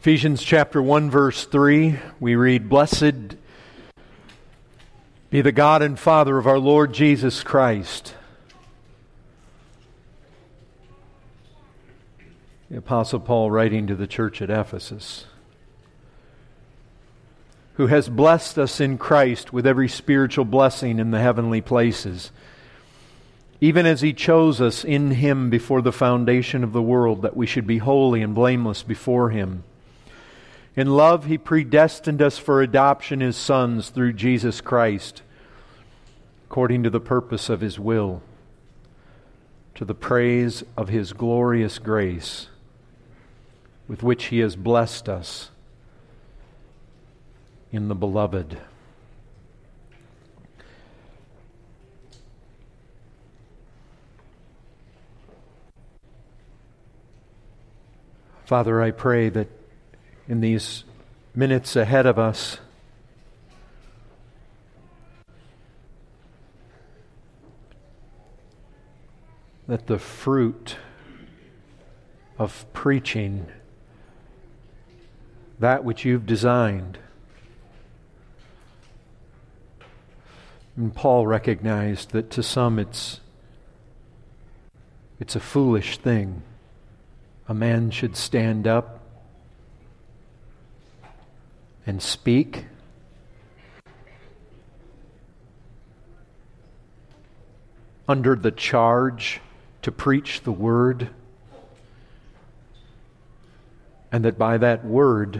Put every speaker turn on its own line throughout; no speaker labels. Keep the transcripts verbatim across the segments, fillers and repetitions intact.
Ephesians chapter one, verse three, we read, "Blessed be the God and Father of our Lord Jesus Christ." The Apostle Paul writing to the church at Ephesus, "who has blessed us in Christ with every spiritual blessing in the heavenly places, even as He chose us in Him before the foundation of the world, that we should be holy and blameless before Him. In love He predestined us for adoption as sons through Jesus Christ, according to the purpose of His will, to the praise of His glorious grace, with which He has blessed us in the Beloved." Father, I pray that in these minutes ahead of us, that the fruit of preaching that which You've designed. And Paul recognized that to some it's it's a foolish thing. A man should stand up and speak under the charge to preach the Word, and that by that Word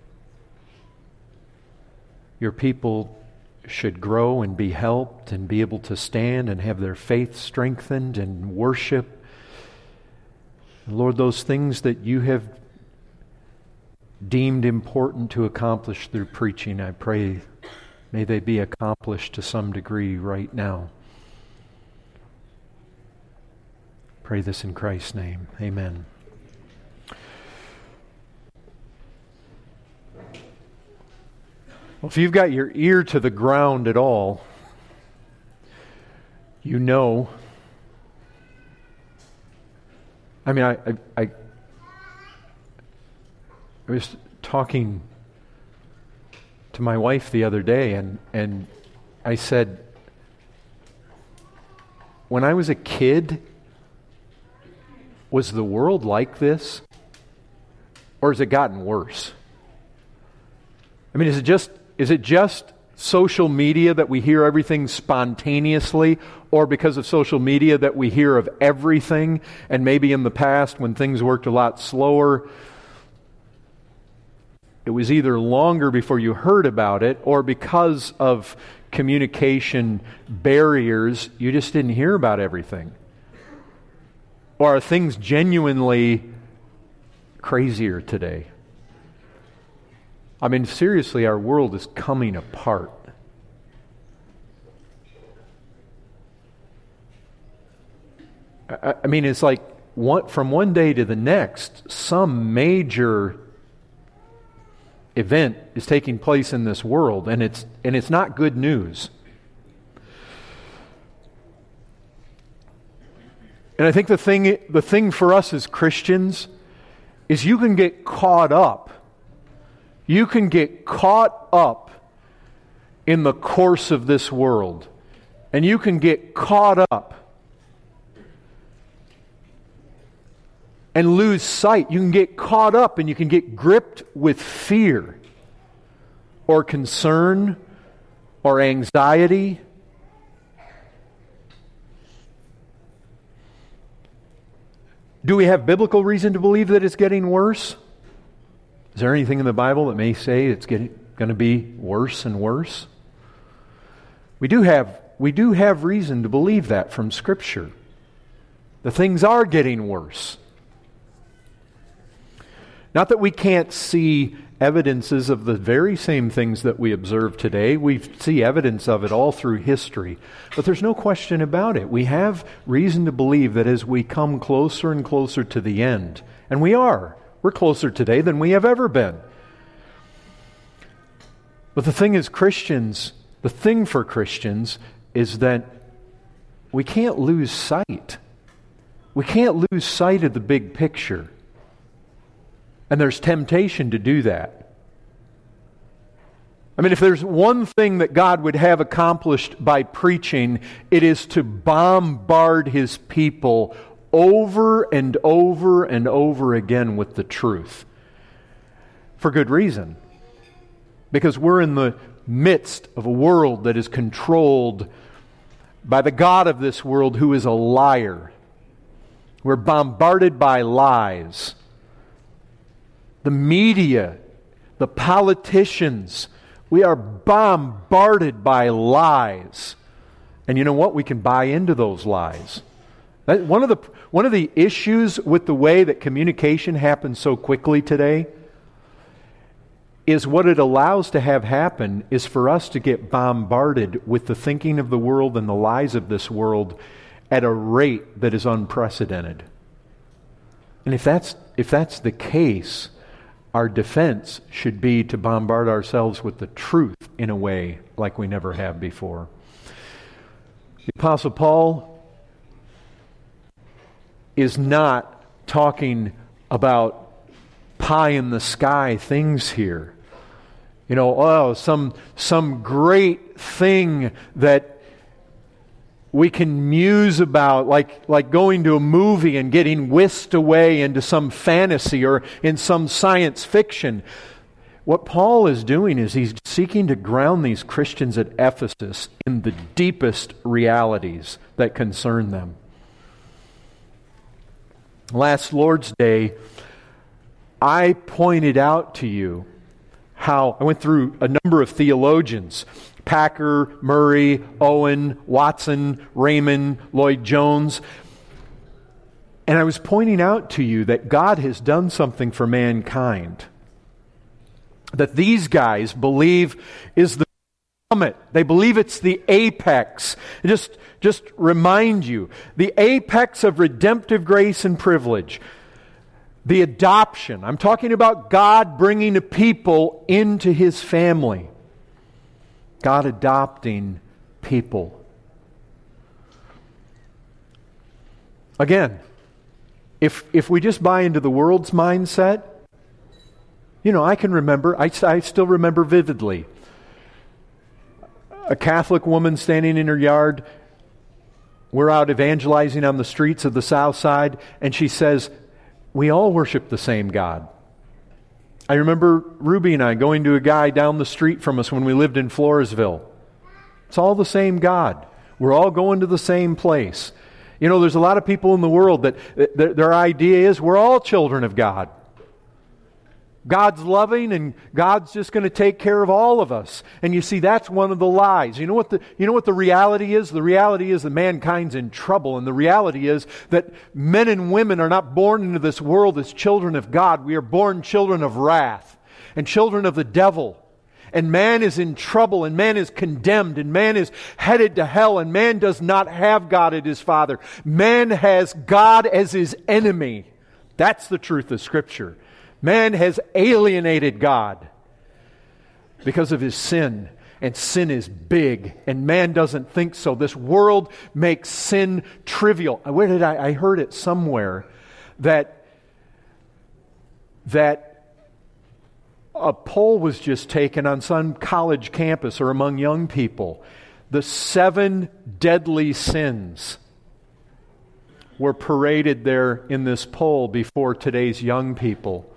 Your people should grow and be helped and be able to stand and have their faith strengthened and worship. Lord, those things that You have deemed important to accomplish through preaching, I pray, may they be accomplished to some degree right now. Pray this in Christ's name. Amen. Well, if you've got your ear to the ground at all, you know. I mean, I, I, I, I was talking to my wife the other day, and, and I said, when I was a kid, was the world like this? Or has it gotten worse? I mean, is it just is it just social media that we hear everything spontaneously, or because of social media that we hear of everything, and maybe in the past when things worked a lot slower, it was either longer before you heard about it, or because of communication barriers, you just didn't hear about everything? Or are things genuinely crazier today? I mean, seriously, our world is coming apart. I, I mean, it's like one, from one day to the next, some major event is taking place in this world, and it's and it's not good news. And I think the thing the thing for us as Christians is you can get caught up. You can get caught up in the course of this world. And you can get caught up and lose sight. You can get caught up and you can get gripped with fear or concern or anxiety. Do we have biblical reason to believe that it's getting worse? Is there anything in the Bible that may say it's getting going to be worse and worse? We do have we do have reason to believe that from Scripture. The things are getting worse. Not that we can't see evidences of the very same things that we observe today. We see evidence of it all through history. But there's no question about it. We have reason to believe that as we come closer and closer to the end, and we are, we're closer today than we have ever been. But the thing is, Christians, the thing for Christians is that we can't lose sight. We can't lose sight of the big picture. And there's temptation to do that. I mean, if there's one thing that God would have accomplished by preaching, it is to bombard His people over and over and over again with the truth. For good reason. Because we're in the midst of a world that is controlled by the God of this world, who is a liar. We're bombarded by lies. The media, the politicians, we are bombarded by lies. And you know what? We can buy into those lies. That, one of the one of the issues with the way that communication happens so quickly today is what it allows to have happen is for us to get bombarded with the thinking of the world and the lies of this world at a rate that is unprecedented. And if that's if that's the case, our defense should be to bombard ourselves with the truth in a way like we never have before. The Apostle Paul is not talking about pie in the sky things here. You know, oh, some some great thing that we can muse about, like, like going to a movie and getting whisked away into some fantasy or in some science fiction. What Paul is doing is he's seeking to ground these Christians at Ephesus in the deepest realities that concern them. Last Lord's Day, I pointed out to you how I went through a number of theologians, Packer, Murray, Owen, Watson, Raymond, Lloyd-Jones, and I was pointing out to you that God has done something for mankind that these guys believe is the summit. They believe it's the apex. Just, just remind you, the apex of redemptive grace and privilege. The adoption. I'm talking about God bringing a people into His family. God adopting people. Again, if if we just buy into the world's mindset, you know, I can remember, I, I still remember vividly, a Catholic woman standing in her yard. We're out evangelizing on the streets of the South Side, and she says, we all worship the same God. I remember Ruby and I going to a guy down the street from us when we lived in Floresville. It's all the same God. We're all going to the same place. You know, there's a lot of people in the world that, that their idea is we're all children of God. God's loving and God's just going to take care of all of us. And you see, that's one of the lies. You know what the you know what the reality is? The reality is that mankind's in trouble, and the reality is that men and women are not born into this world as children of God. We are born children of wrath and children of the devil. And man is in trouble, and man is condemned, and man is headed to hell, and man does not have God as his Father. Man has God as his enemy. That's the truth of Scripture. Man has alienated God because of his sin, and sin is big, and man doesn't think so. This world makes sin trivial. Where did I? I heard it somewhere that that a poll was just taken on some college campus or among young people. The seven deadly sins were paraded there in this poll before today's young people.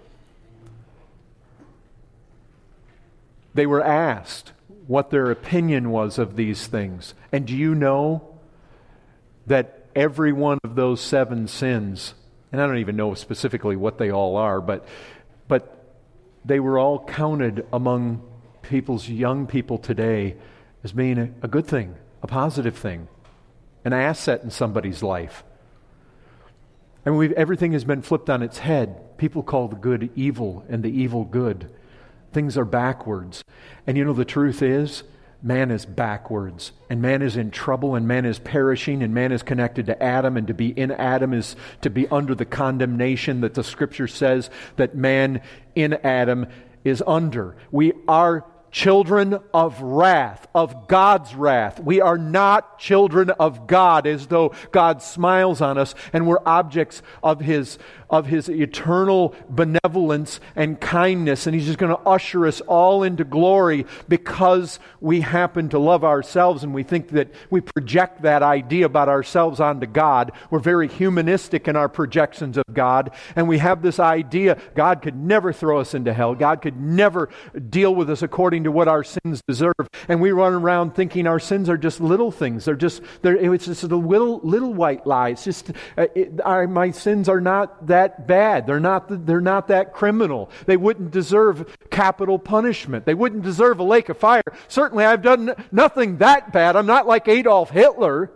They were asked what their opinion was of these things. And do you know that every one of those seven sins, and I don't even know specifically what they all are, but but they were all counted among people's young people today as being a, a good thing, a positive thing, an asset in somebody's life. And we've, everything has been flipped on its head. People call the good evil and the evil good. Things are backwards. And you know, the truth is, man is backwards. And man is in trouble, and man is perishing, and man is connected to Adam, and to be in Adam is to be under the condemnation that the Scripture says that man in Adam is under. We are children of wrath, of God's wrath. We are not children of God, as though God smiles on us and we're objects of His, of His eternal benevolence and kindness, and He's just going to usher us all into glory because we happen to love ourselves and we think that we project that idea about ourselves onto God. We're very humanistic in our projections of God, and we have this idea God could never throw us into hell. God could never deal with us according to what our sins deserve. And we run around thinking our sins are just little things. They're just, they're, it's just a little, little white lie. It's just, uh, it, our, my sins are not that bad. They're not, they're not that criminal. They wouldn't deserve capital punishment. They wouldn't deserve a lake of fire. Certainly I've done nothing that bad. I'm not like Adolf Hitler.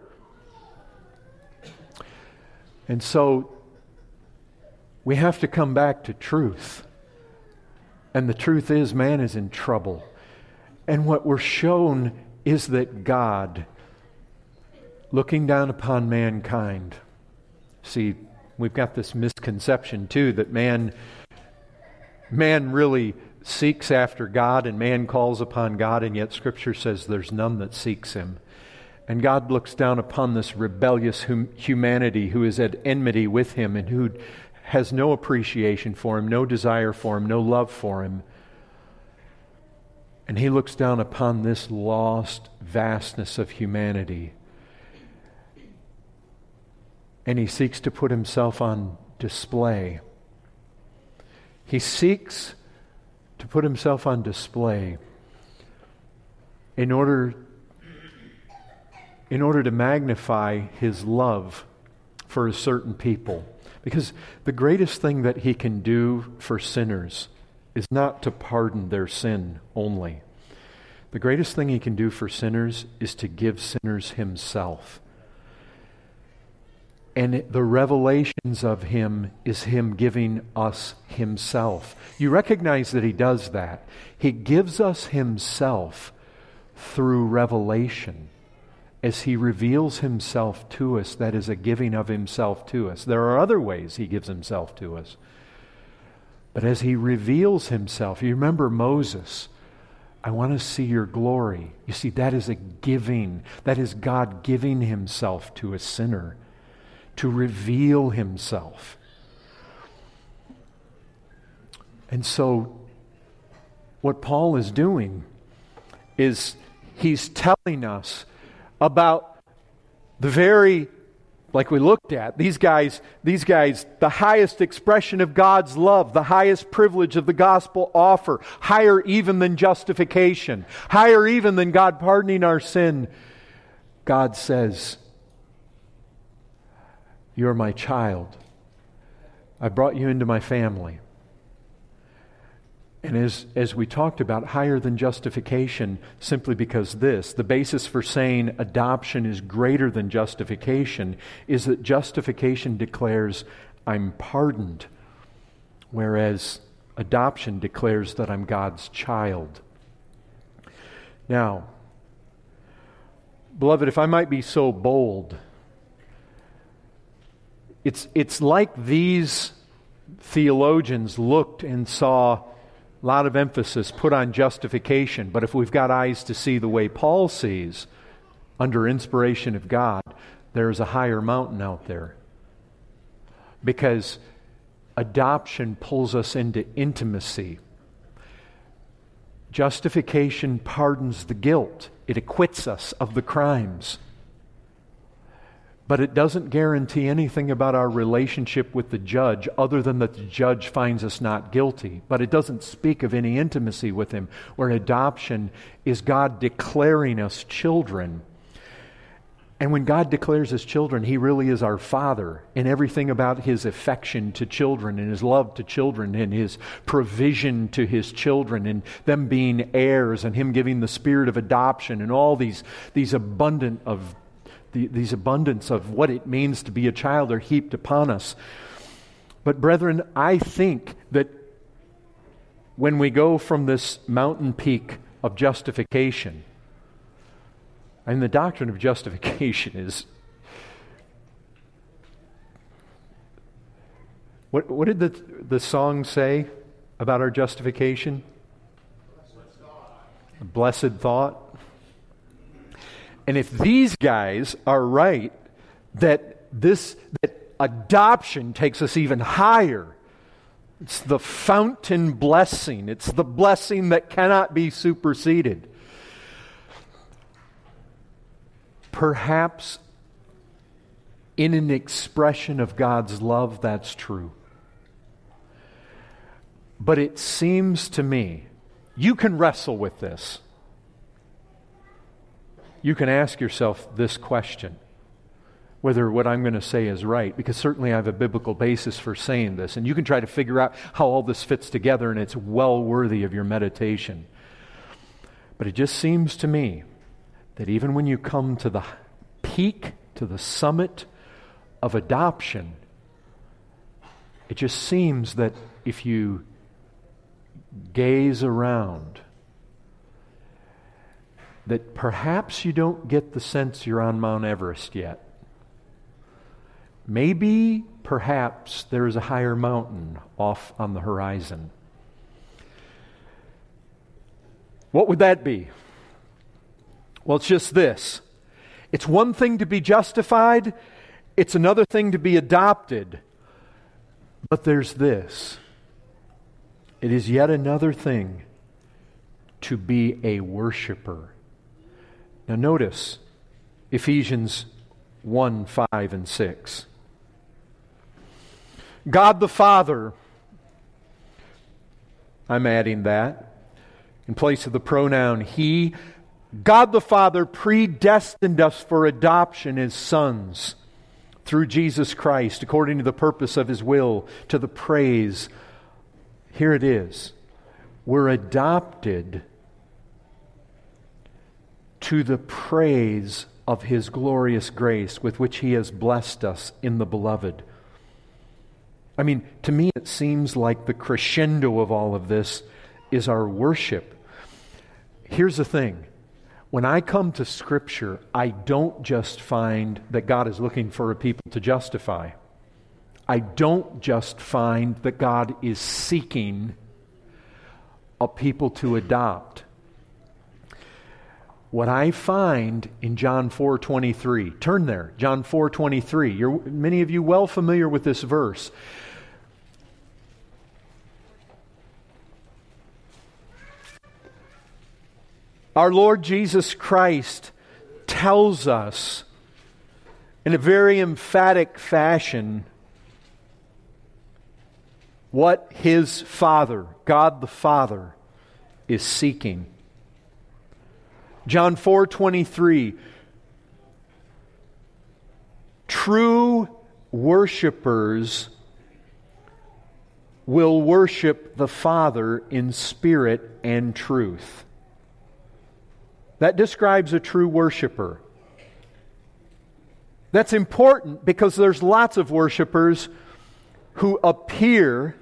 And so we have to come back to truth. And the truth is, man is in trouble. And what we're shown is that God, looking down upon mankind, see, we've got this misconception too that man, man really seeks after God and man calls upon God, and yet Scripture says there's none that seeks Him. And God looks down upon this rebellious hum- humanity who is at enmity with Him and who has no appreciation for Him, no desire for Him, no love for Him. And He looks down upon this lost vastness of humanity, and He seeks to put Himself on display. He seeks to put Himself on display in order, in order to magnify His love for a certain people. Because the greatest thing that He can do for sinners is not to pardon their sin only. The greatest thing He can do for sinners is to give sinners Himself. And the revelations of Him is Him giving us Himself. You recognize that He does that. He gives us Himself through revelation. As He reveals Himself to us, that is a giving of Himself to us. There are other ways He gives Himself to us. But as He reveals Himself, you remember Moses, I want to see your glory. You see, that is a giving. That is God giving Himself to a sinner to reveal Himself. And so, what Paul is doing is he's telling us about the very, like we looked at, these guys, these guys, the highest expression of God's love, the highest privilege of the gospel offer, higher even than justification, higher even than God pardoning our sin. God says, you're my child. I brought you into my family. And as, as we talked about, higher than justification, simply because this, the basis for saying adoption is greater than justification, is that justification declares I'm pardoned, whereas adoption declares that I'm God's child. Now, beloved, if I might be so bold, it's, it's like these theologians looked and saw a lot of emphasis put on justification, but if we've got eyes to see the way Paul sees, under inspiration of God, there's a higher mountain out there. Because adoption pulls us into intimacy. Justification pardons the guilt. It acquits us of the crimes. But it doesn't guarantee anything about our relationship with the judge other than that the judge finds us not guilty. But it doesn't speak of any intimacy with Him, where adoption is God declaring us children. And when God declares us children, He really is our Father, and everything about His affection to children and His love to children and His provision to His children and them being heirs and Him giving the spirit of adoption and all these, these abundant of The, these abundance of what it means to be a child are heaped upon us. But brethren, I think that when we go from this mountain peak of justification, and the doctrine of justification is, what, what did the, the song say about our justification? A blessed thought. And if these guys are right, that this that adoption takes us even higher. It's the fountain blessing. It's the blessing that cannot be superseded. Perhaps in an expression of God's love, that's true. But it seems to me, you can wrestle with this. You can ask yourself this question, whether what I'm going to say is right, because certainly I have a biblical basis for saying this, and you can try to figure out how all this fits together, and it's well worthy of your meditation. But it just seems to me that even when you come to the peak, to the summit of adoption, it just seems that if you gaze around, that perhaps you don't get the sense you're on Mount Everest yet. Maybe, perhaps, there is a higher mountain off on the horizon. What would that be? Well, it's just this. It's one thing to be justified, it's another thing to be adopted. But there's this. It is yet another thing to be a worshiper. Now notice Ephesians one, five, and six. God the Father, I'm adding that, in place of the pronoun He, God the Father predestined us for adoption as sons through Jesus Christ, according to the purpose of His will, to the praise. Here it is. We're adopted to the praise of His glorious grace with which He has blessed us in the Beloved. I mean, to me it seems like the crescendo of all of this is our worship. Here's the thing. When I come to Scripture, I don't just find that God is looking for a people to justify. I don't just find that God is seeking a people to adopt. What I find in John four twenty-three, turn there, John four twenty-three. You're many of you well familiar with this verse. Our Lord Jesus Christ tells us in a very emphatic fashion what His Father, God the Father, is seeking. John four twenty-three, true worshipers will worship the Father in spirit and truth. That describes a true worshiper. That's important because there's lots of worshipers who appear,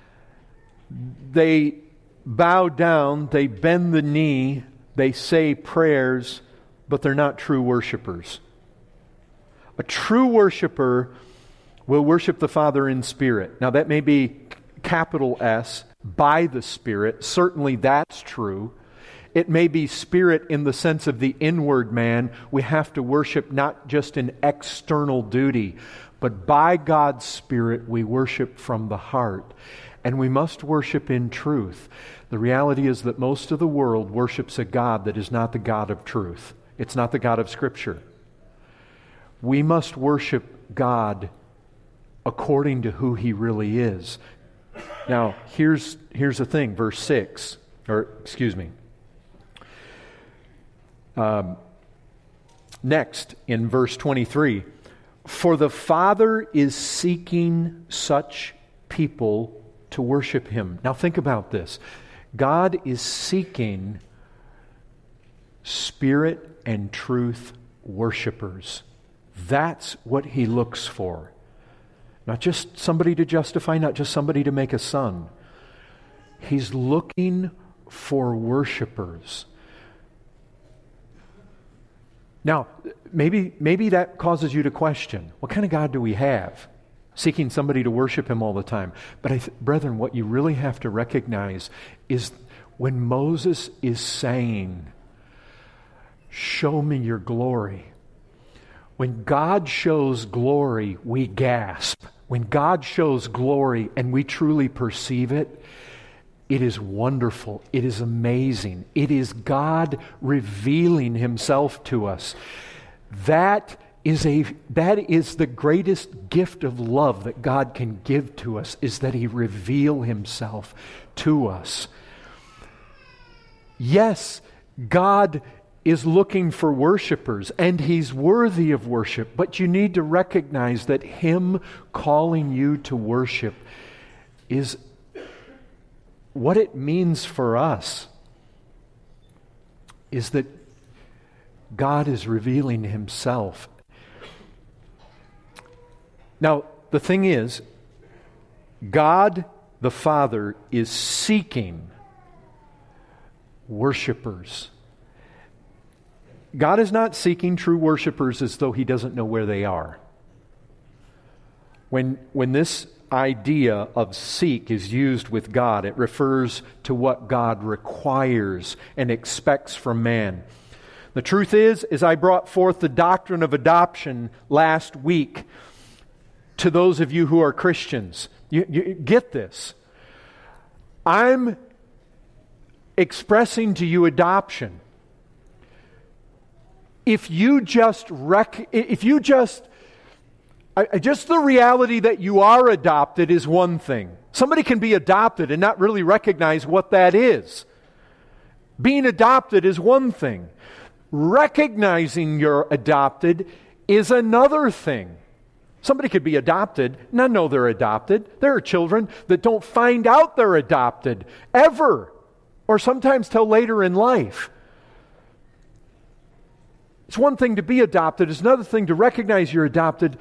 they bow down, they bend the knee, they say prayers, but they're not true worshipers. A true worshiper will worship the Father in spirit. Now that may be capital S, by the Spirit. Certainly that's true. It may be spirit in the sense of the inward man. We have to worship not just an external duty, but by God's Spirit we worship from the heart. And we must worship in truth. The reality is that most of the world worships a God that is not the God of truth. It's not the God of Scripture. We must worship God according to who He really is. Now, here's, here's the thing, verse six, or excuse me. Um, next, in verse twenty-three, for the Father is seeking such people to worship Him. Now think about this. God is seeking spirit and truth worshipers. That's what He looks for. Not just somebody to justify, not just somebody to make a son. He's looking for worshipers. Now, maybe maybe that causes you to question, what kind of God do we have? Seeking somebody to worship Him all the time. But I th- brethren, what you really have to recognize is When Moses is saying, show me your glory, when God shows glory, we gasp. When God shows glory and we truly perceive it, it is wonderful. It is amazing. It is God revealing Himself to us. That is a that is the greatest gift of love that God can give to us, is that He reveal Himself to us. Yes, God is looking for worshipers, and He's worthy of worship, but you need to recognize that Him calling you to worship is what it means for us, is that God is revealing Himself. Now, the thing is, God the Father is seeking worshipers. God is not seeking true worshipers as though He doesn't know where they are. When, when this idea of seek is used with God, it refers to what God requires and expects from man. The truth is, as I brought forth the doctrine of adoption last week to those of you who are Christians, you, you get this. I'm expressing to you adoption. If you just rec- if you just I, just the reality that you are adopted is one thing. Somebody can be adopted and not really recognize what that is. Being adopted is one thing. Recognizing you're adopted is another thing. Somebody could be adopted, not know they're adopted. There are children that don't find out they're adopted ever, or sometimes till later in life. It's one thing to be adopted. It's another thing to recognize you're adopted.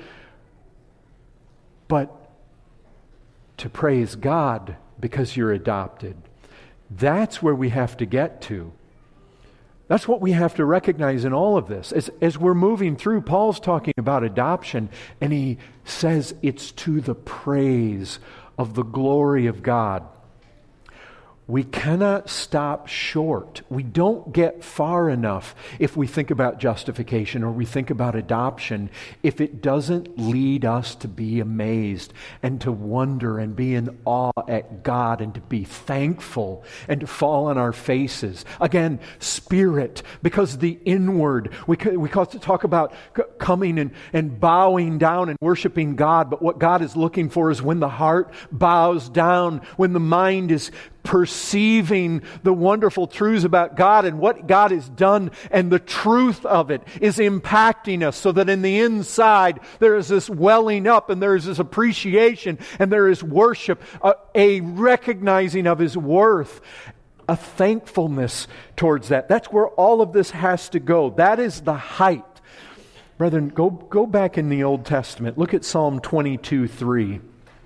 But to praise God because you're adopted, that's where we have to get to. That's what we have to recognize in all of this. As, as we're moving through, Paul's talking about adoption, and he says it's to the praise of the glory of God. We cannot stop short. We don't get far enough if we think about justification or we think about adoption if it doesn't lead us to be amazed and to wonder and be in awe at God and to be thankful and to fall on our faces. Again, spirit, because the inward, we we talk about coming and, and bowing down and worshiping God, but what God is looking for is when the heart bows down, when the mind is perceiving the wonderful truths about God and what God has done, and the truth of it is impacting us, so that in the inside there is this welling up and there is this appreciation and there is worship, a, a recognizing of His worth, a thankfulness towards that. That's where all of this has to go. That is the height. Brethren, go, go back in the Old Testament. Look at Psalm twenty-two three.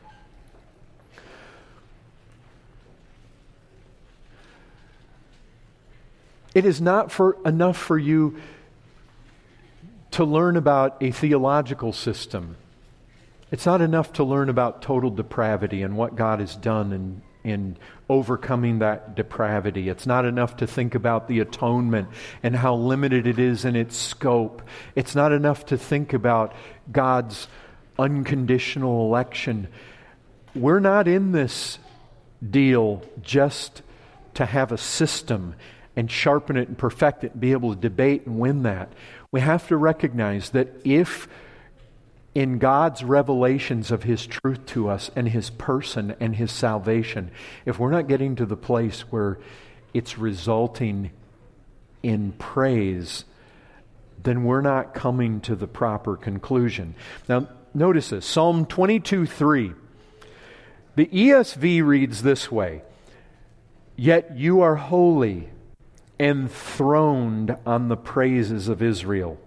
It is not for enough for you to learn about a theological system. It's not enough to learn about total depravity and what God has done in, in overcoming that depravity. It's not enough to think about the atonement and how limited it is in its scope. It's not enough to think about God's unconditional election. We're not in this deal just to have a system and sharpen it and perfect it and be able to debate and win that. We have to recognize that if in God's revelations of His truth to us and His person and His salvation, if we're not getting to the place where it's resulting in praise, then we're not coming to the proper conclusion. Now, notice this, Psalm twenty-two three. The E S V reads this way, "Yet you are holy, enthroned on the praises of Israel."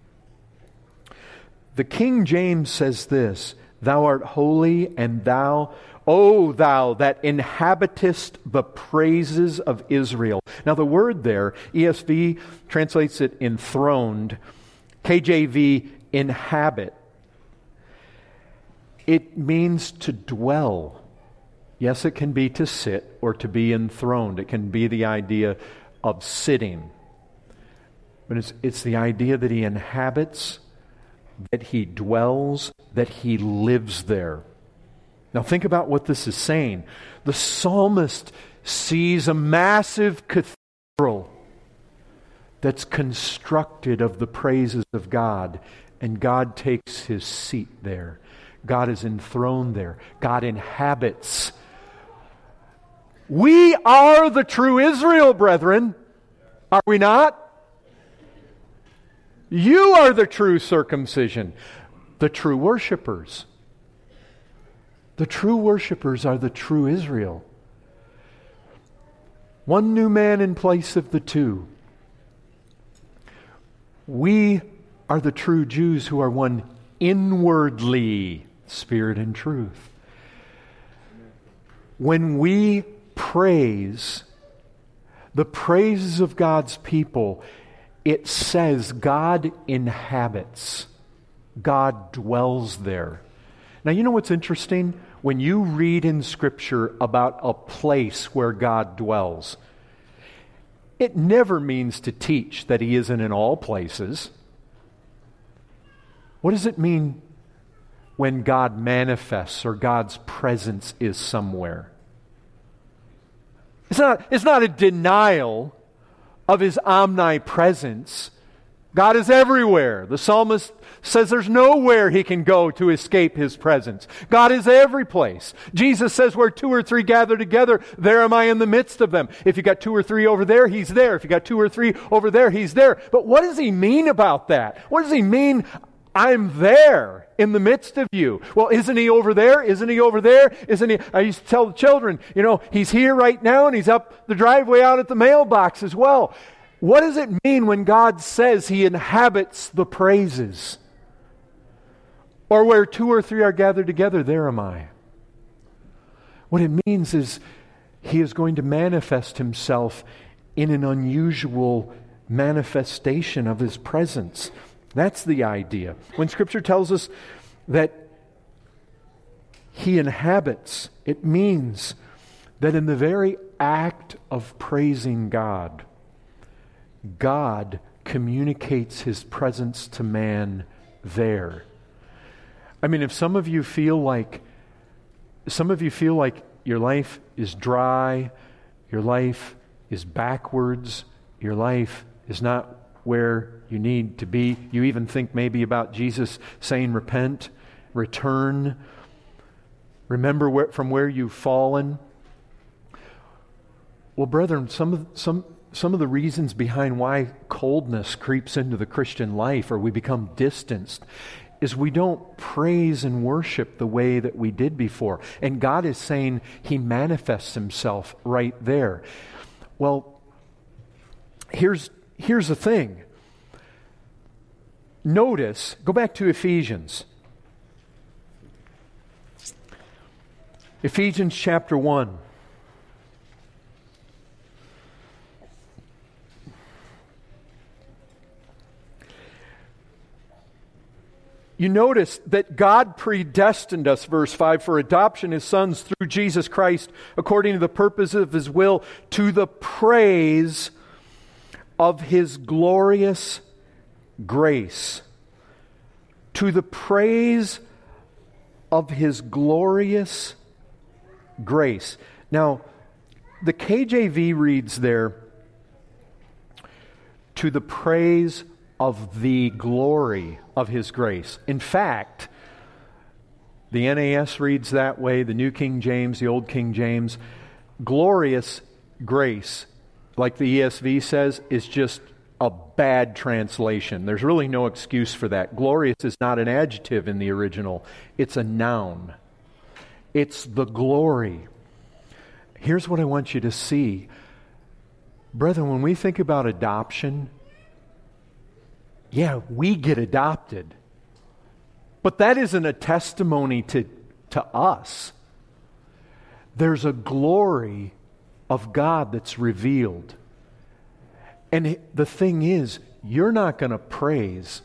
The King James says this, "Thou art holy, and thou, O thou that inhabitest the praises of Israel." Now the word there, E S V translates it enthroned, K J V inhabit. It means to dwell. Yes, it can be to sit or to be enthroned. It can be the idea of sitting. But it's, it's the idea that He inhabits, that He dwells, that He lives there. Now think about what this is saying. The psalmist sees a massive cathedral that's constructed of the praises of God, and God takes His seat there. God is enthroned there. God inhabits. We are the true Israel, brethren. Are we not? You are the true circumcision, the true worshipers. The true worshipers are the true Israel. One new man in place of the two. We are the true Jews who are one inwardly, spirit and truth. When we praise the praises of God's people, it says God inhabits. God dwells there. Now, you know what's interesting? When you read in Scripture about a place where God dwells, it never means to teach that He isn't in all places. What does it mean when God manifests or God's presence is somewhere? It's not, it's not a denial of His omnipresence. God is everywhere. The psalmist says there's nowhere He can go to escape His presence. God is every place. Jesus says where two or three gather together, there am I in the midst of them. If you got two or three over there, He's there. If you got two or three over there, He's there. But what does He mean about that? What does He mean, I'm there in the midst of you? Well, isn't He over there? Isn't He over there? Isn't He? I used to tell the children, you know, He's here right now and He's up the driveway out at the mailbox as well. What does it mean when God says He inhabits the praises? Or where two or three are gathered together, there am I. What it means is He is going to manifest Himself in an unusual manifestation of His presence. That's the idea. When Scripture tells us that He inhabits, it means that in the very act of praising God, God communicates His presence to man there. I mean, if some of you feel like some of you feel like your life is dry, your life is backwards, your life is not where you need to be, you even think maybe about Jesus saying, repent, return, remember where, from where you've fallen. Well, brethren, some of some Some of the reasons behind why coldness creeps into the Christian life or we become distanced is we don't praise and worship the way that we did before. And God is saying He manifests Himself right there. Well, here's, here's the thing. Notice, go back to Ephesians. Ephesians chapter one. You notice that God predestined us, verse five, for adoption as sons through Jesus Christ, according to the purpose of His will, to the praise of His glorious grace. To the praise of His glorious grace. Now, the K J V reads there, to the praise of the glory of His grace. In fact, the N A S reads that way, the New King James, the Old King James. Glorious grace, like the E S V says, is just a bad translation. There's really no excuse for that. Glorious is not an adjective in the original. It's a noun. It's the glory. Here's what I want you to see. Brethren, when we think about adoption, yeah, we get adopted. But that isn't a testimony to, to us. There's a glory of God that's revealed. And the thing is, you're not going to praise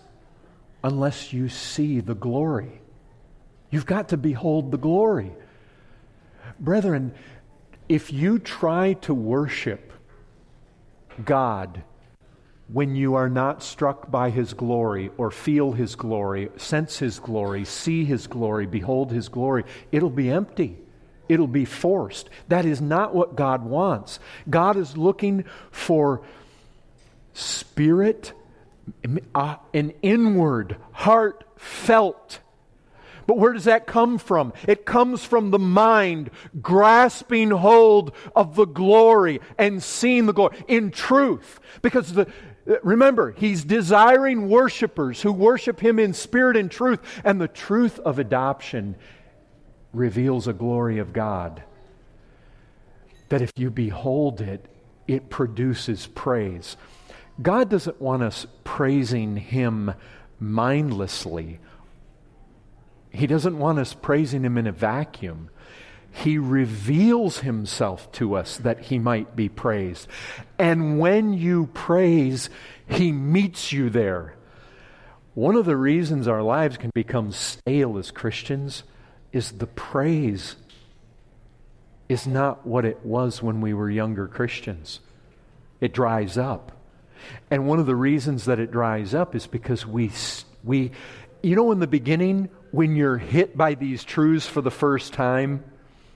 unless you see the glory. You've got to behold the glory. Brethren, if you try to worship God when you are not struck by His glory or feel His glory, sense His glory, see His glory, behold His glory, it'll be empty. It'll be forced. That is not what God wants. God is looking for spirit, uh, an inward, heartfelt. But where does that come from? It comes from the mind grasping hold of the glory and seeing the glory in truth. Because the remember, He's desiring worshipers who worship Him in spirit and truth. And the truth of adoption reveals a glory of God that if you behold it, it produces praise. God doesn't want us praising Him mindlessly. He doesn't want us praising Him in a vacuum. He reveals Himself to us that He might be praised. And when you praise, He meets you there. One of the reasons our lives can become stale as Christians is the praise is not what it was when we were younger Christians. It dries up. And one of the reasons that it dries up is because we, we, you know, in the beginning, when you're hit by these truths for the first time,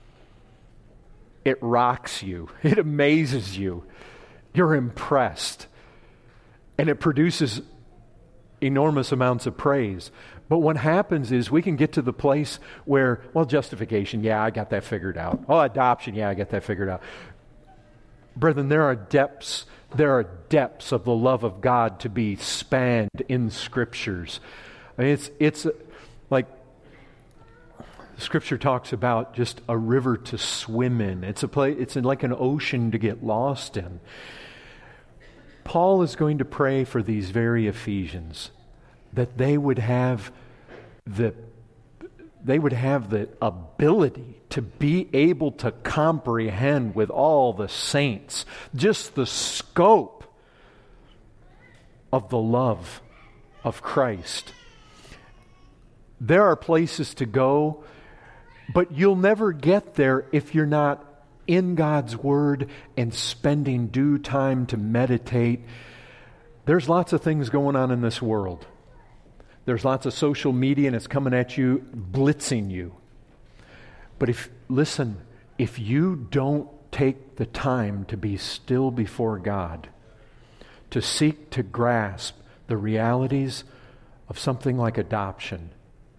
it rocks you. It amazes you. You're impressed. And it produces enormous amounts of praise. But what happens is we can get to the place where, well, justification, yeah, I got that figured out. Oh, adoption, yeah, I got that figured out. Brethren, there are depths, there are depths of the love of God to be spanned in Scriptures. I mean, it's it's like Scripture talks about just a river to swim in. It's a place, it's like an ocean to get lost in. Paul is going to pray for these very Ephesians that they would have the they would have the ability to be able to comprehend with all the saints just the scope of the love of Christ. There are places to go, but you'll never get there if you're not in God's Word and spending due time to meditate. There's lots of things going on in this world. There's lots of social media and it's coming at you, blitzing you. But if, listen, if you don't take the time to be still before God, to seek to grasp the realities of something like adoption,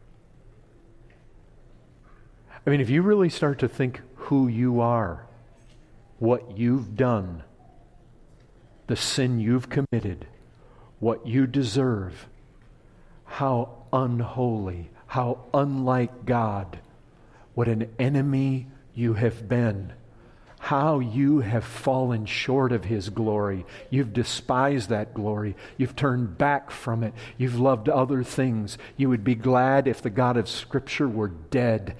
I mean, if you really start to think who you are, what you've done, the sin you've committed, what you deserve, how unholy, how unlike God, what an enemy you have been, how you have fallen short of His glory. You've despised that glory. You've turned back from it. You've loved other things. You would be glad if the God of Scripture were dead.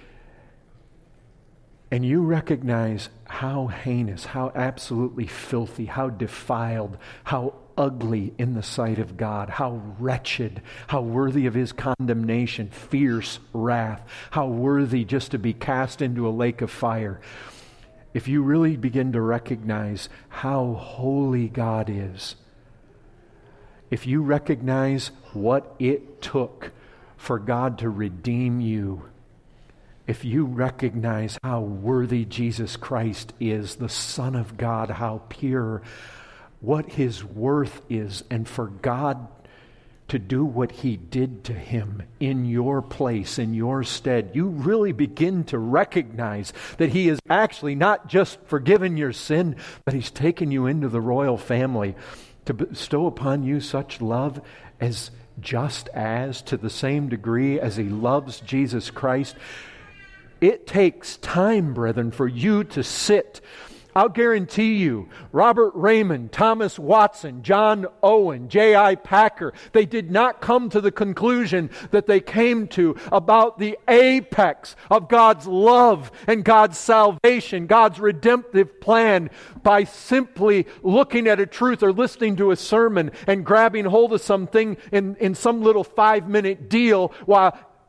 And you recognize how heinous, how absolutely filthy, how defiled, how ugly in the sight of God, how wretched, how worthy of His condemnation, fierce wrath, how worthy just to be cast into a lake of fire. If you really begin to recognize how holy God is, if you recognize what it took for God to redeem you, if you recognize how worthy Jesus Christ is, the Son of God, how pure, what His worth is, and for God to do what He did to Him in your place, in your stead, you really begin to recognize that He is actually not just forgiven your sin, but He's taken you into the royal family to bestow upon you such love as just as, to the same degree as He loves Jesus Christ. It takes time, brethren, for you to sit. I'll guarantee you, Robert Raymond, Thomas Watson, John Owen, J I Packer, they did not come to the conclusion that they came to about the apex of God's love and God's salvation, God's redemptive plan, by simply looking at a truth or listening to a sermon and grabbing hold of something in, in some little five-minute deal while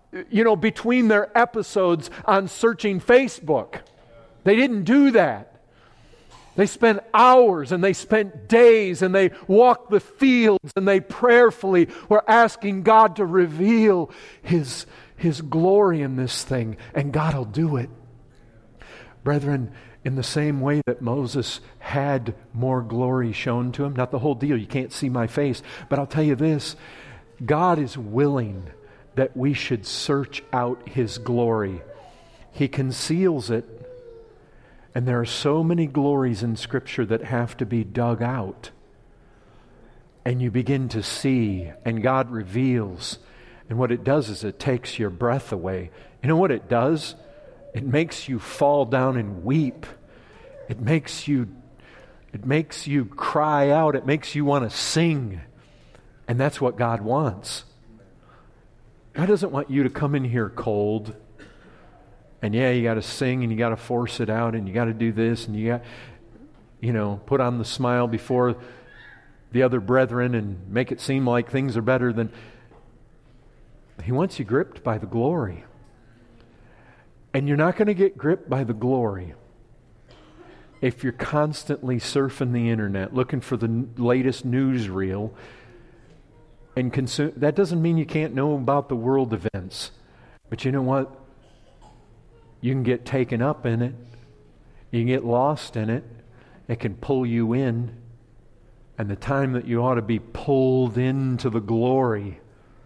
you know, between their episodes on searching Facebook. They didn't do that. They spent hours and they spent days and they walked the fields and they prayerfully were asking God to reveal His, His glory in this thing. And God will do it. Brethren, in the same way that Moses had more glory shown to him, not the whole deal, you can't see my face, but I'll tell you this, God is willing that we should search out His glory. He conceals it. And there are so many glories in Scripture that have to be dug out. And you begin to see, and God reveals. And what it does is it takes your breath away. You know what it does? It makes you fall down and weep. It makes you, it makes you cry out. It makes you want to sing. And that's what God wants. God doesn't want you to come in here cold. And yeah, you got to sing and you got to force it out and you got to do this and you got, you know, put on the smile before the other brethren and make it seem like things are better than. He wants you gripped by the glory. And you're not going to get gripped by the glory if you're constantly surfing the internet, looking for the n- latest newsreel. And consume. That doesn't mean you can't know about the world events. But you know what? You can get taken up in it. You can get lost in it. It can pull you in. And the time that you ought to be pulled into the glory,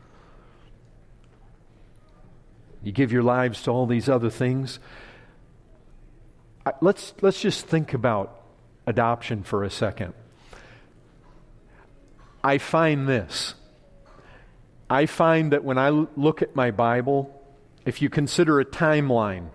you give your lives to all these other things. I, let's, let's just think about adoption for a second. I find this. I find that when I look at my Bible, if you consider a timeline,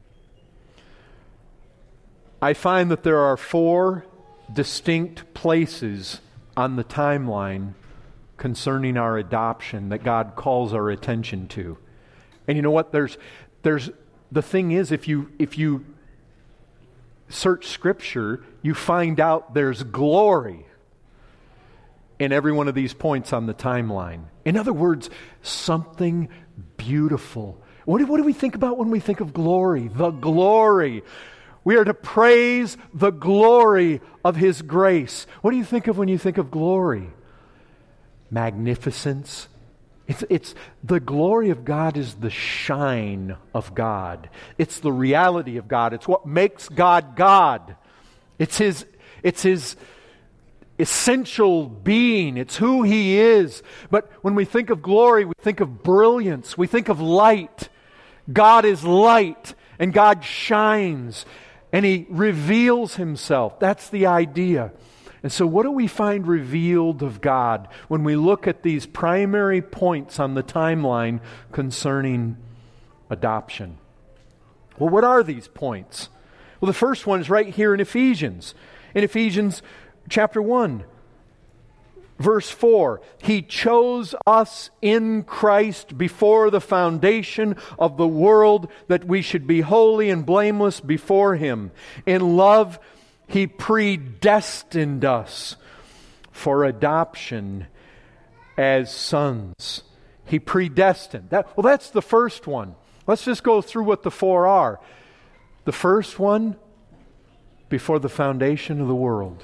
I find that there are four distinct places on the timeline concerning our adoption that God calls our attention to. And you know what? There's there's the thing is if you if you search Scripture, you find out there's glory in every one of these points on the timeline. In other words, something beautiful. What do, what do we think about when we think of glory? The glory. We are to praise the glory of His grace. What do you think of when you think of glory? Magnificence. It's, it's the glory of God is the shine of God. It's the reality of God. It's what makes God God. It's His, it's His essential being. It's who He is. But when we think of glory, we think of brilliance. We think of light. God is light, and God shines. And He reveals Himself. That's the idea. And so what do we find revealed of God when we look at these primary points on the timeline concerning adoption? Well, what are these points? Well, the first one is right here in Ephesians. In Ephesians chapter one, verse four, He chose us in Christ before the foundation of the world that we should be holy and blameless before Him. In love, He predestined us for adoption as sons. He predestined. That, well, that's the first one. Let's just go through what the four are. The first one, before the foundation of the world,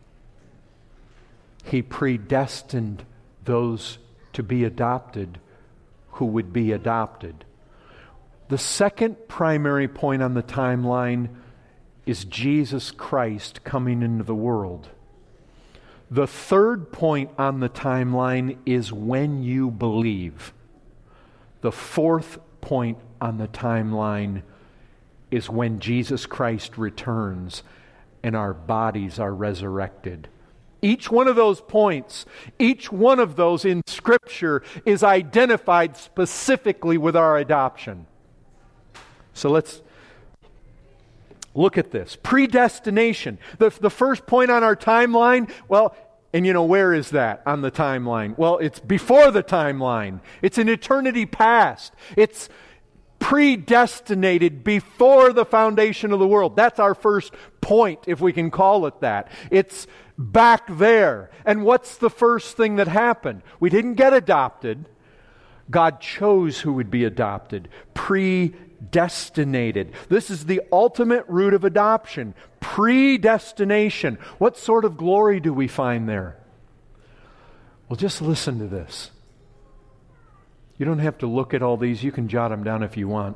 He predestined those to be adopted who would be adopted. The second primary point on the timeline is Jesus Christ coming into the world. The third point on the timeline is when you believe. The fourth point on the timeline is when Jesus Christ returns and our bodies are resurrected. Each one of those points, each one of those in Scripture is identified specifically with our adoption. So let's look at this. Predestination. The, the first point on our timeline, well, and you know, where is that on the timeline? Well, it's before the timeline. It's in eternity past. It's predestinated before the foundation of the world. That's our first point, if we can call it that. It's back there. And what's the first thing that happened? We didn't get adopted. God chose who would be adopted, predestinated. This is the ultimate root of adoption, predestination. What sort of glory do we find there? Well, just listen to this. You don't have to look at all these. You can jot them down if you want.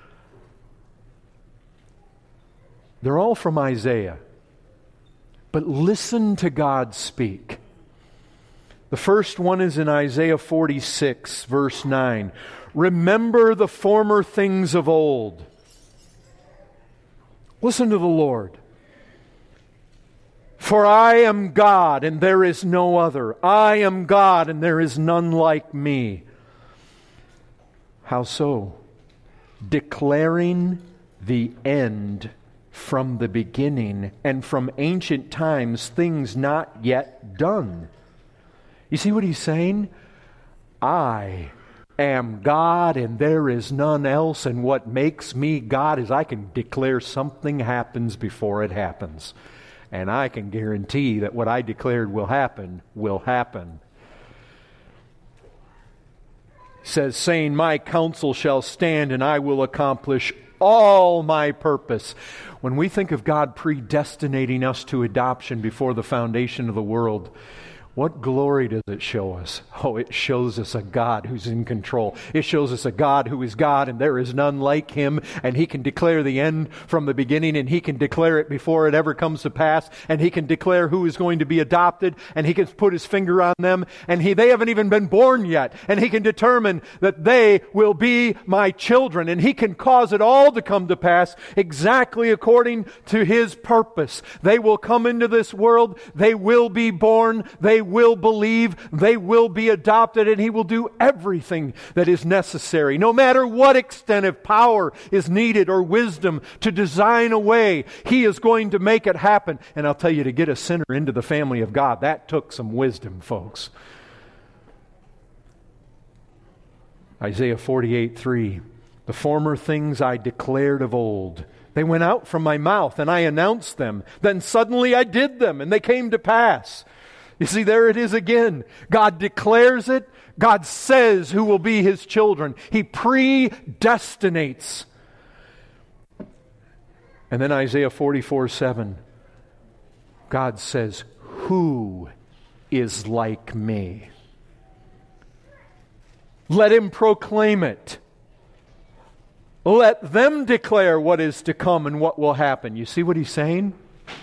They're all from Isaiah. But listen to God speak. The first one is in Isaiah forty-six, verse nine. Remember the former things of old. Listen to the Lord. For I am God, and there is no other. I am God, and there is none like me. How so? Declaring the end from the beginning, and from ancient times things not yet done. You see what he's saying? I am God, and there is none else, and what makes me God is I can declare something happens before it happens. And I can guarantee that what I declared will happen, will happen. He says, saying, my counsel shall stand, and I will accomplish all my purpose. When we think of God predestinating us to adoption before the foundation of the world, what glory does it show us? Oh, it shows us a God who's in control. It shows us a God who is God, and there is none like Him, and He can declare the end from the beginning, and He can declare it before it ever comes to pass, and He can declare who is going to be adopted, and He can put His finger on them, and He they haven't even been born yet, and He can determine that they will be my children, and He can cause it all to come to pass exactly according to His purpose. They will come into this world, they will be born, they will believe, they will be adopted, and He will do everything that is necessary. No matter what extent of power is needed or wisdom to design a way, He is going to make it happen. And I'll tell you, to get a sinner into the family of God, that took some wisdom, folks. Isaiah forty-eight three, the former things I declared of old, they went out from my mouth, and I announced them. Then suddenly I did them, and they came to pass. You see, there it is again. God declares it. God says who will be His children. He predestinates. And then Isaiah forty-four seven, God says, who is like me? Let him proclaim it. Let them declare what is to come and what will happen. You see what He's saying?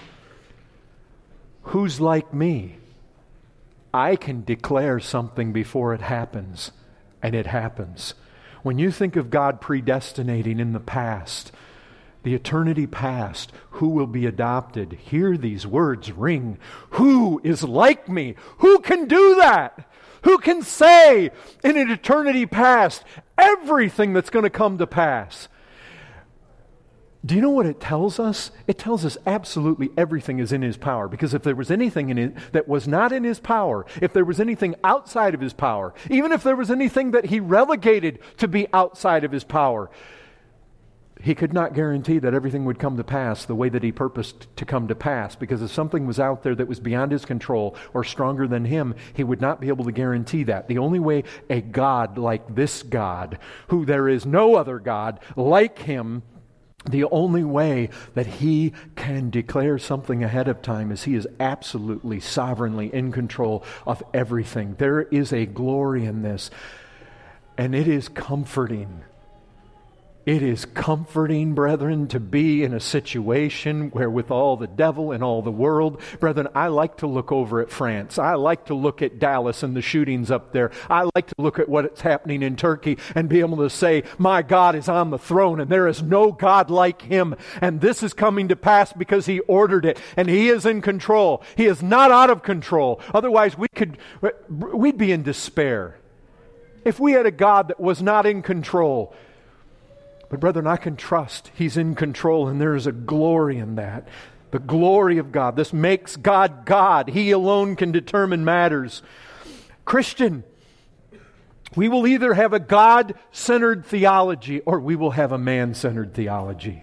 Who's like me? I can declare something before it happens, and it happens. When you think of God predestinating in the past, the eternity past, who will be adopted, hear these words ring. Who is like me? Who can do that? Who can say in an eternity past everything that's going to come to pass? Do you know what it tells us? It tells us absolutely everything is in His power. Because if there was anything in it that was not in His power, if there was anything outside of His power, even if there was anything that He relegated to be outside of His power, He could not guarantee that everything would come to pass the way that He purposed to come to pass. Because if something was out there that was beyond His control or stronger than Him, He would not be able to guarantee that. The only way a God like this God, who there is no other God like Him, the only way that He can declare something ahead of time is He is absolutely, sovereignly in control of everything. There is a glory in this, and it is comforting. It is comforting, brethren, to be in a situation where with all the devil and all the world, brethren, I like to look over at France. I like to look at Dallas and the shootings up there. I like to look at what's happening in Turkey and be able to say, my God is on the throne and there is no God like Him. And this is coming to pass because He ordered it and He is in control. He is not out of control. Otherwise, we could, we'd be in despair if we had a God that was not in control. But brethren, I can trust He's in control, and there is a glory in that. The glory of God. This makes God God. He alone can determine matters. Christian, we will either have a God-centered theology or we will have a man-centered theology.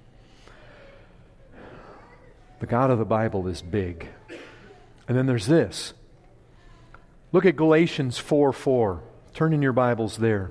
The God of the Bible is big. And then there's this. Look at Galatians four four. Turn in your Bibles there.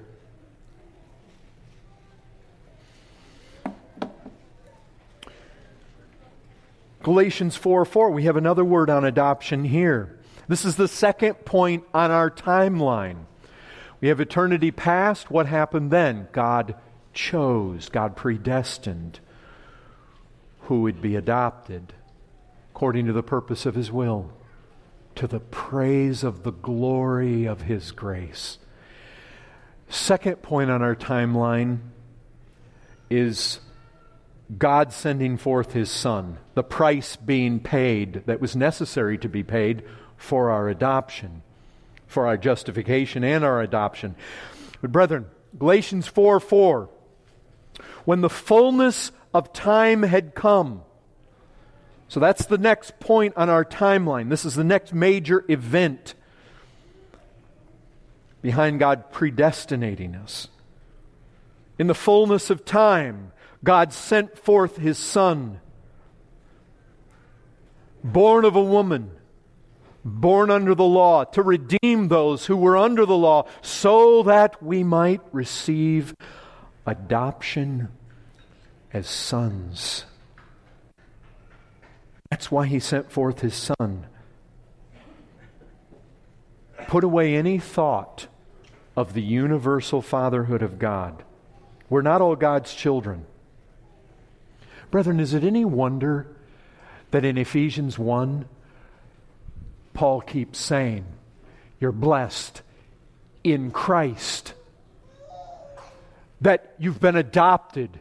Galatians four four, we have another word on adoption here. This is the second point on our timeline. We have eternity past. What happened then? God chose, God predestined who would be adopted according to the purpose of His will, to the praise of the glory of His grace. Second point on our timeline is God sending forth His Son, the price being paid that was necessary to be paid for our adoption, for our justification and our adoption. But brethren, Galatians four four, when the fullness of time had come, so that's the next point on our timeline. This is the next major event behind God predestinating us. In the fullness of time, God sent forth His Son, born of a woman, born under the law, to redeem those who were under the law, so that we might receive adoption as sons. That's why He sent forth His Son. Put away any thought of the universal fatherhood of God. We're not all God's children. Brethren, is it any wonder that in Ephesians one, Paul keeps saying, you're blessed in Christ, that you've been adopted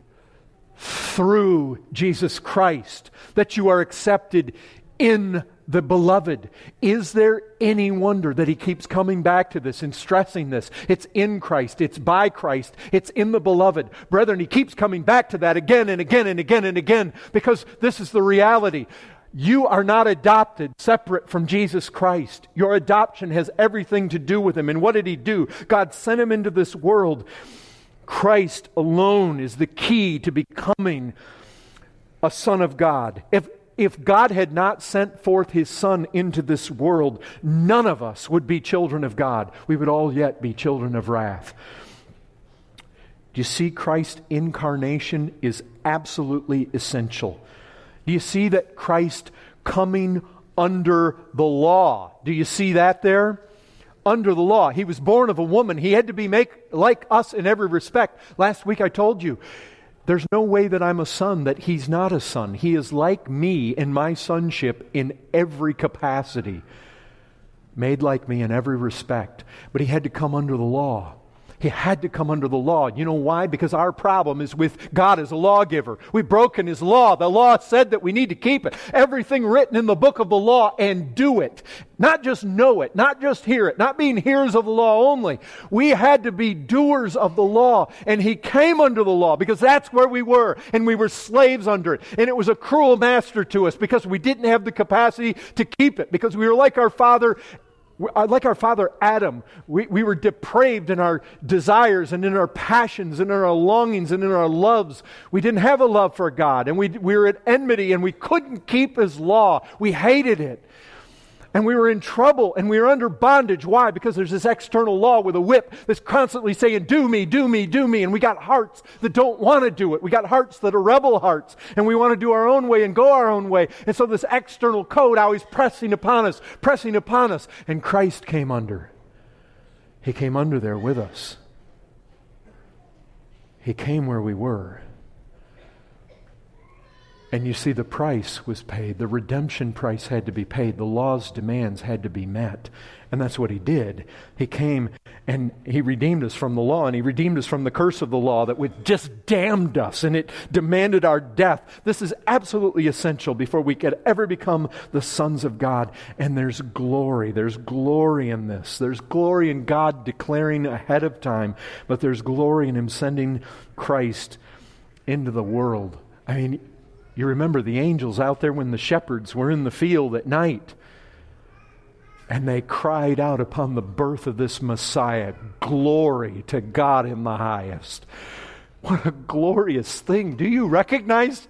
through Jesus Christ, that you are accepted in the Beloved? Is there any wonder that he keeps coming back to this and stressing this? It's in Christ, it's by Christ, it's in the Beloved. Brethren, he keeps coming back to that again and again and again and again, because this is the reality. You are not adopted separate from Jesus Christ. Your adoption has everything to do with Him. And what did He do? God sent Him into this world. Christ alone is the key to becoming a son of God. If If God had not sent forth His Son into this world, none of us would be children of God. We would all yet be children of wrath. Do you see Christ's incarnation is absolutely essential? Do you see that Christ coming under the law? Do you see that there? Under the law. He was born of a woman. He had to be make like us in every respect. Last week I told you, there's no way that I'm a son that He's not a son. He is like me in my sonship in every capacity. Made like me in every respect. But He had to come under the law. He had to come under the law. You know why? Because our problem is with God as a lawgiver. We've broken His law. The law said that we need to keep it. Everything written in the book of the law, and do it. Not just know it, not just hear it, not being hearers of the law only. We had to be doers of the law. And He came under the law because that's where we were. And we were slaves under it. And it was a cruel master to us because we didn't have the capacity to keep it. Because we were like our father Like our father Adam, we, we were depraved in our desires and in our passions and in our longings and in our loves. We didn't have a love for God, and we, we were at enmity, and we couldn't keep His law. We hated it. And we were in trouble, and we were under bondage. Why? Because there's this external law with a whip that's constantly saying, do me, do me, do me. And we got hearts that don't want to do it. We got hearts that are rebel hearts, and we want to do our own way and go our own way. And so this external code always pressing upon us, pressing upon us. And Christ came under. He came under there with us. He came where we were. And you see, the price was paid. The redemption price had to be paid. The law's demands had to be met. And that's what He did. He came and He redeemed us from the law, and He redeemed us from the curse of the law that would just damned us, and it demanded our death. This is absolutely essential before we could ever become the sons of God. And there's glory. There's glory in this. There's glory in God declaring ahead of time, but there's glory in Him sending Christ into the world. I mean, you remember the angels out there when the shepherds were in the field at night, and they cried out upon the birth of this Messiah, glory to God in the highest. What a glorious thing. Do you recognize?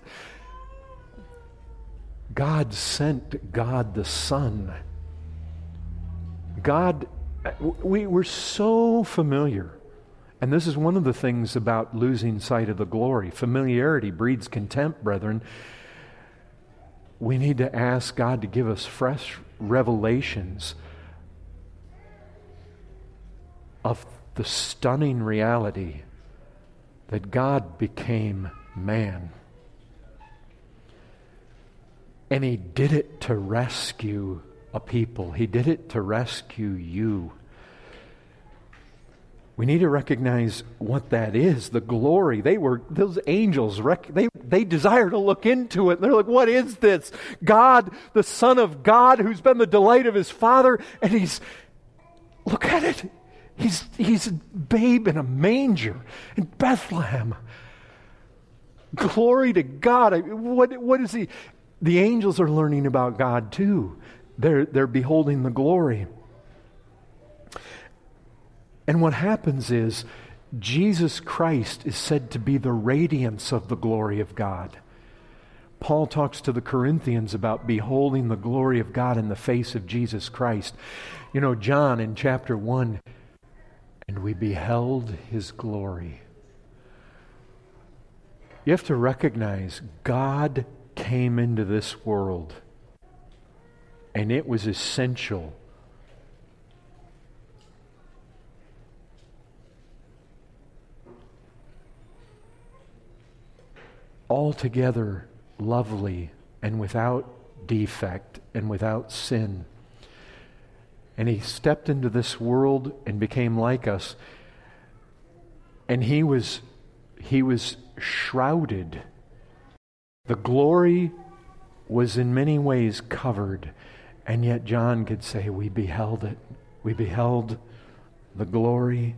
God sent God the Son. God We, we're so familiar. And this is one of the things about losing sight of the glory. Familiarity breeds contempt, brethren. We need to ask God to give us fresh revelations of the stunning reality that God became man. And He did it to rescue a people. He did it to rescue you. We need to recognize what that is, the glory. They were, those angels, rec- they, they desire to look into it. And they're like, what is this? God, the Son of God, who's been the delight of His Father, and He's, look at it. He's, he's a babe in a manger in Bethlehem. Glory to God. I, what, what is He? The angels are learning about God too. They're, they're beholding the glory. And what happens is, Jesus Christ is said to be the radiance of the glory of God. Paul talks to the Corinthians about beholding the glory of God in the face of Jesus Christ. You know, John in chapter one, and we beheld His glory. You have to recognize God came into this world, and it was essential altogether lovely and without defect and without sin. And He stepped into this world and became like us. And He was He was shrouded. The glory was in many ways covered. And yet John could say, we beheld it. We beheld the glory.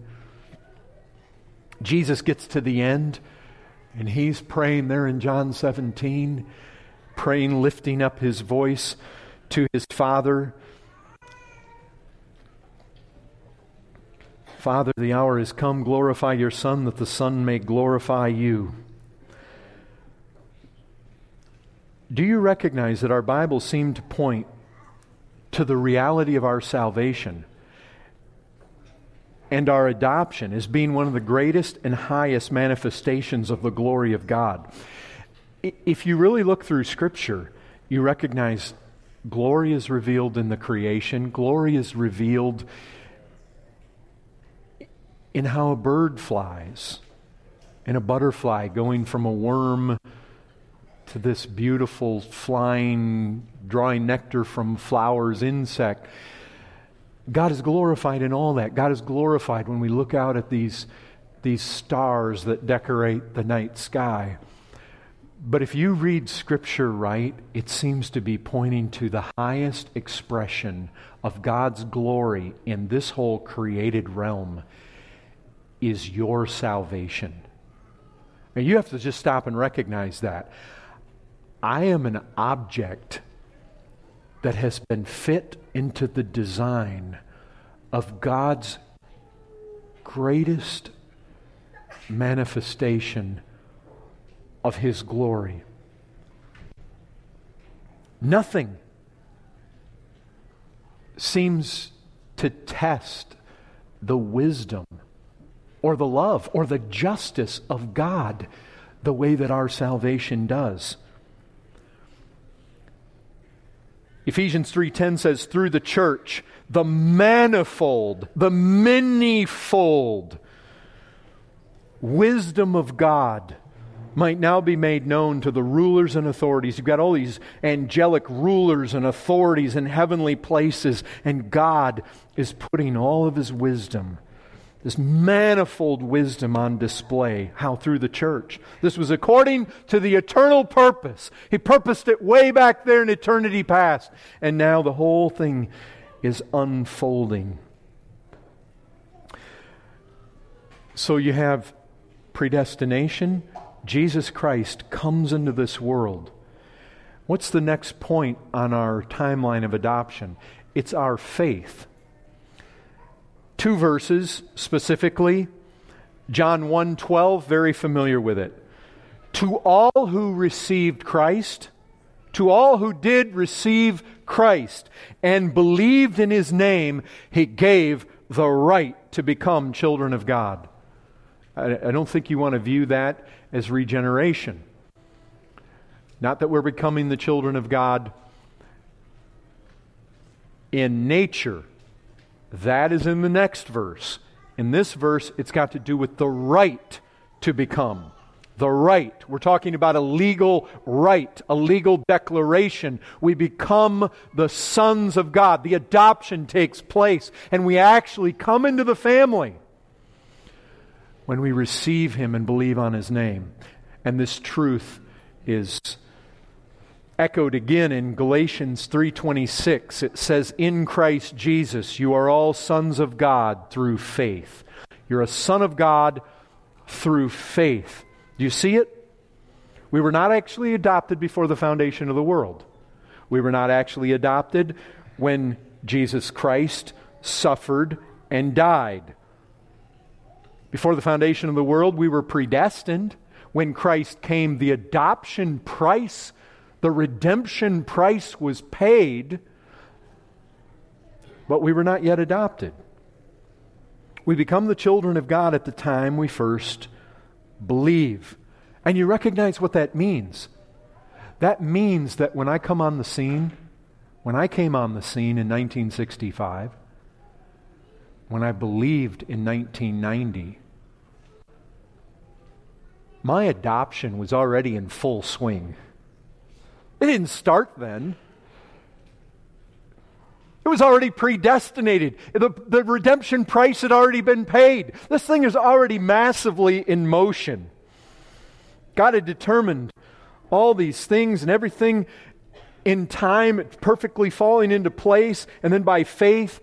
Jesus gets to the end, and He's praying there in John seventeen, praying, lifting up His voice to His Father. Father, the hour has come. Glorify Your Son, that the Son may glorify You. Do you recognize that our Bibles seem to point to the reality of our salvation and our adoption as being one of the greatest and highest manifestations of the glory of God? If you really look through Scripture, you recognize glory is revealed in the creation. Glory is revealed in how a bird flies, in a butterfly going from a worm to this beautiful flying, drawing nectar from flowers insect. God is glorified in all that. God is glorified when we look out at these, these stars that decorate the night sky. But if you read Scripture right, it seems to be pointing to the highest expression of God's glory in this whole created realm is your salvation. Now you have to just stop and recognize that. I am an object that has been fit into the design of God's greatest manifestation of His glory. Nothing seems to test the wisdom or the love or the justice of God the way that our salvation does. Ephesians three ten says, through the church, the manifold, the manyfold wisdom of God might now be made known to the rulers and authorities. You've got all these angelic rulers and authorities in heavenly places, and God is putting all of His wisdom, this manifold wisdom, on display. How? Through the church. This was according to the eternal purpose. He purposed it way back there in eternity past. And now the whole thing is unfolding. So you have predestination. Jesus Christ comes into this world. What's the next point on our timeline of adoption? It's our faith. Two verses specifically. John one twelve, very familiar with it. To all who received Christ, to all who did receive Christ and believed in His name, He gave the right to become children of God. I, I don't think you want to view that as regeneration. Not that we're becoming the children of God in nature. That is in the next verse. In this verse, it's got to do with the right to become. The right. We're talking about a legal right, a legal declaration. We become the sons of God. The adoption takes place, and we actually come into the family when we receive Him and believe on His name. And this truth is echoed again in Galatians three twenty-six. It says, "In Christ Jesus you are all sons of God through faith." You're a son of God through faith. Do you see it? We were not actually adopted before the foundation of the world. We were not actually adopted when Jesus Christ suffered and died. Before the foundation of the world, we were predestined. When Christ came, the adoption price, the redemption price was paid, but we were not yet adopted. We become the children of God at the time we first believe. And you recognize what that means. That means that when I come on the scene, when I came on the scene in nineteen sixty-five, when I believed in nineteen ninety, my adoption was already in full swing. It didn't start then. It was already predestinated. The, the redemption price had already been paid. This thing is already massively in motion. God had determined all these things and everything in time, perfectly falling into place. And then by faith,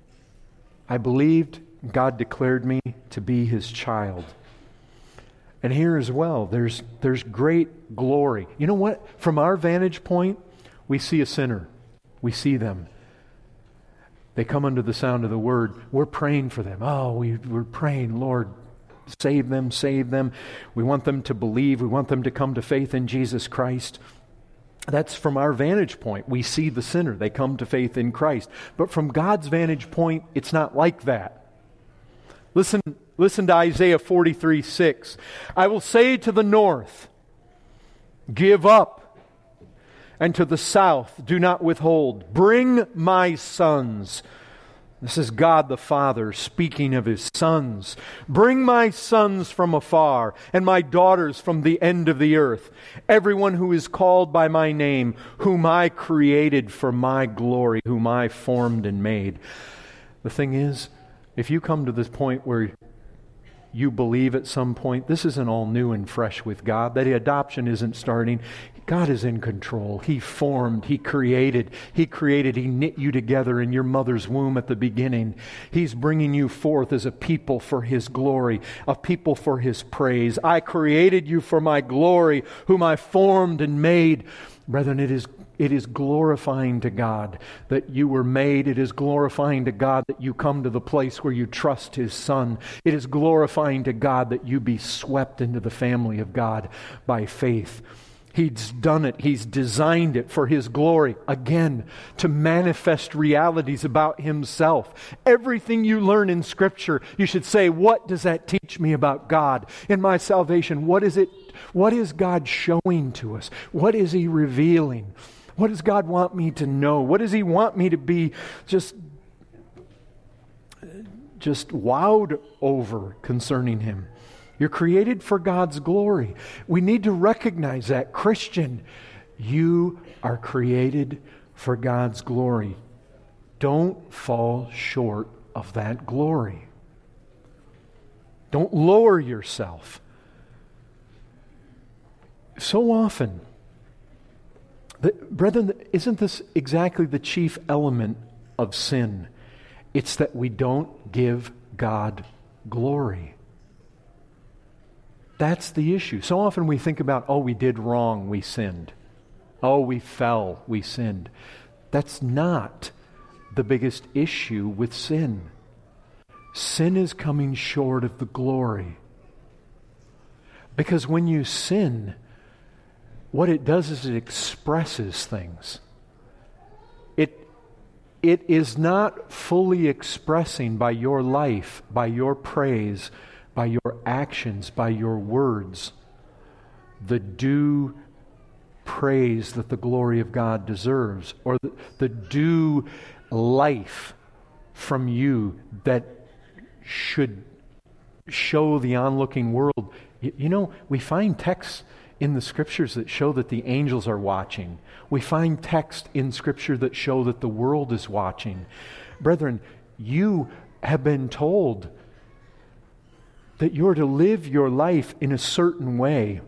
I believed God declared me to be His child. And here as well, there's, there's great glory. You know what? From our vantage point, we see a sinner. We see them. They come under the sound of the word. We're praying for them. Oh, we, we're praying, Lord, save them, save them. We want them to believe. We want them to come to faith in Jesus Christ. That's from our vantage point. We see the sinner. They come to faith in Christ. But from God's vantage point, it's not like that. Listen, listen to Isaiah forty-three six. "I will say to the north, give up. And to the south, do not withhold. Bring my sons." This is God the Father speaking of His sons. "Bring my sons from afar, and my daughters from the end of the earth. Everyone who is called by my name, whom I created for my glory, whom I formed and made." The thing is, if you come to this point where you believe at some point, this isn't all new and fresh with God, that adoption isn't starting. God is in control. He formed, He created, He created, He knit you together in your mother's womb at the beginning. He's bringing you forth as a people for His glory, a people for His praise. "I created you for my glory, whom I formed and made." Brethren, it is It is glorifying to God that you were made. It is glorifying to God that you come to the place where you trust His Son. It is glorifying to God that you be swept into the family of God by faith. He's done it. He's designed it for His glory. Again, to manifest realities about Himself. Everything you learn in Scripture, you should say, what does that teach me about God? In my salvation, what is it? What is God showing to us? What is He revealing? What does God want me to know? What does He want me to be just, just wowed over concerning Him? You're created for God's glory. We need to recognize that. Christian, you are created for God's glory. Don't fall short of that glory. Don't lower yourself. So often, the, brethren, isn't this exactly the chief element of sin? It's that we don't give God glory. That's the issue. So often we think about, oh, we did wrong, we sinned. Oh, we fell, we sinned. That's not the biggest issue with sin. Sin is coming short of the glory. Because when you sin, what it does is it expresses things. It it is not fully expressing by your life, by your praise, by your actions, by your words, the due praise that the glory of God deserves, or the, the due life from you that should show the onlooking world. You, you know, we find texts in the Scriptures that show that the angels are watching. We find texts in Scripture that show that the world is watching. Brethren, you have been told that you're to live your life in a certain way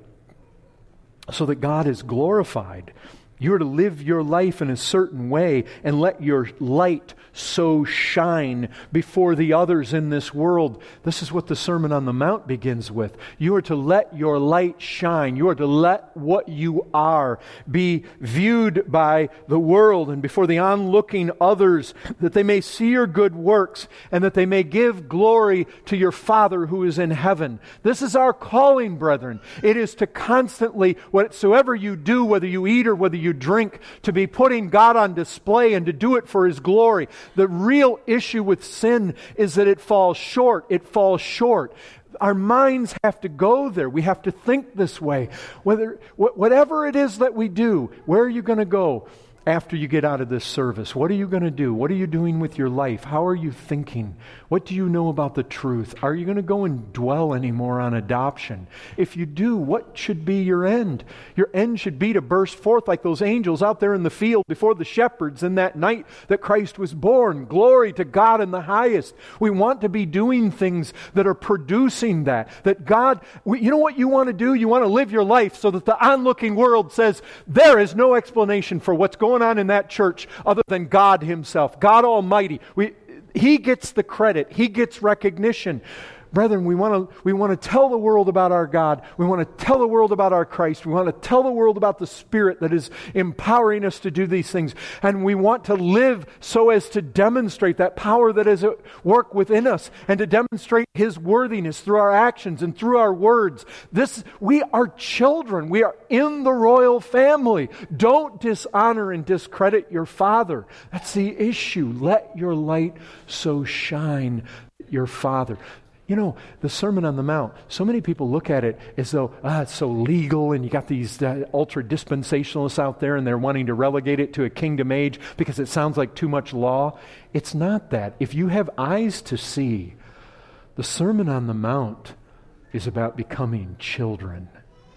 so that God is glorified. You're to live your life in a certain way and let your light so shine before the others in this world. This is what the Sermon on the Mount begins with. You are to let your light shine. You are to let what you are be viewed by the world and before the onlooking others, that they may see your good works and that they may give glory to your Father who is in heaven. This is our calling, brethren. It is to constantly, whatsoever you do, whether you eat or whether you drink, to be putting God on display and to do it for His glory. The real issue with sin is that it falls short. It falls short. Our minds have to go there. We have to think this way. Whether wh- whatever it is that we do, where are you going to go after you get out of this service? What are you going to do? What are you doing with your life? How are you thinking? What do you know about the truth? Are you going to go and dwell anymore on adoption? If you do, what should be your end? Your end should be to burst forth like those angels out there in the field before the shepherds in that night that Christ was born. Glory to God in the highest. We want to be doing things that are producing that. That God, we, you know what you want to do? You want to live your life so that the onlooking world says, there is no explanation for what's going on in that church other than God Himself, God Almighty. We, He gets the credit. He gets recognition. Brethren, we want to we want to tell the world about our God. We want to tell the world about our Christ. We want to tell the world about the Spirit that is empowering us to do these things. And we want to live so as to demonstrate that power that is at work within us and to demonstrate His worthiness through our actions and through our words. This, we are children. We are in the royal family. Don't dishonor and discredit your Father. That's the issue. Let your light so shine your Father. You know, the Sermon on the Mount, so many people look at it as though, ah, it's so legal, and you got these uh, ultra-dispensationalists out there, and they're wanting to relegate it to a kingdom age because it sounds like too much law. It's not that. If you have eyes to see, the Sermon on the Mount is about becoming children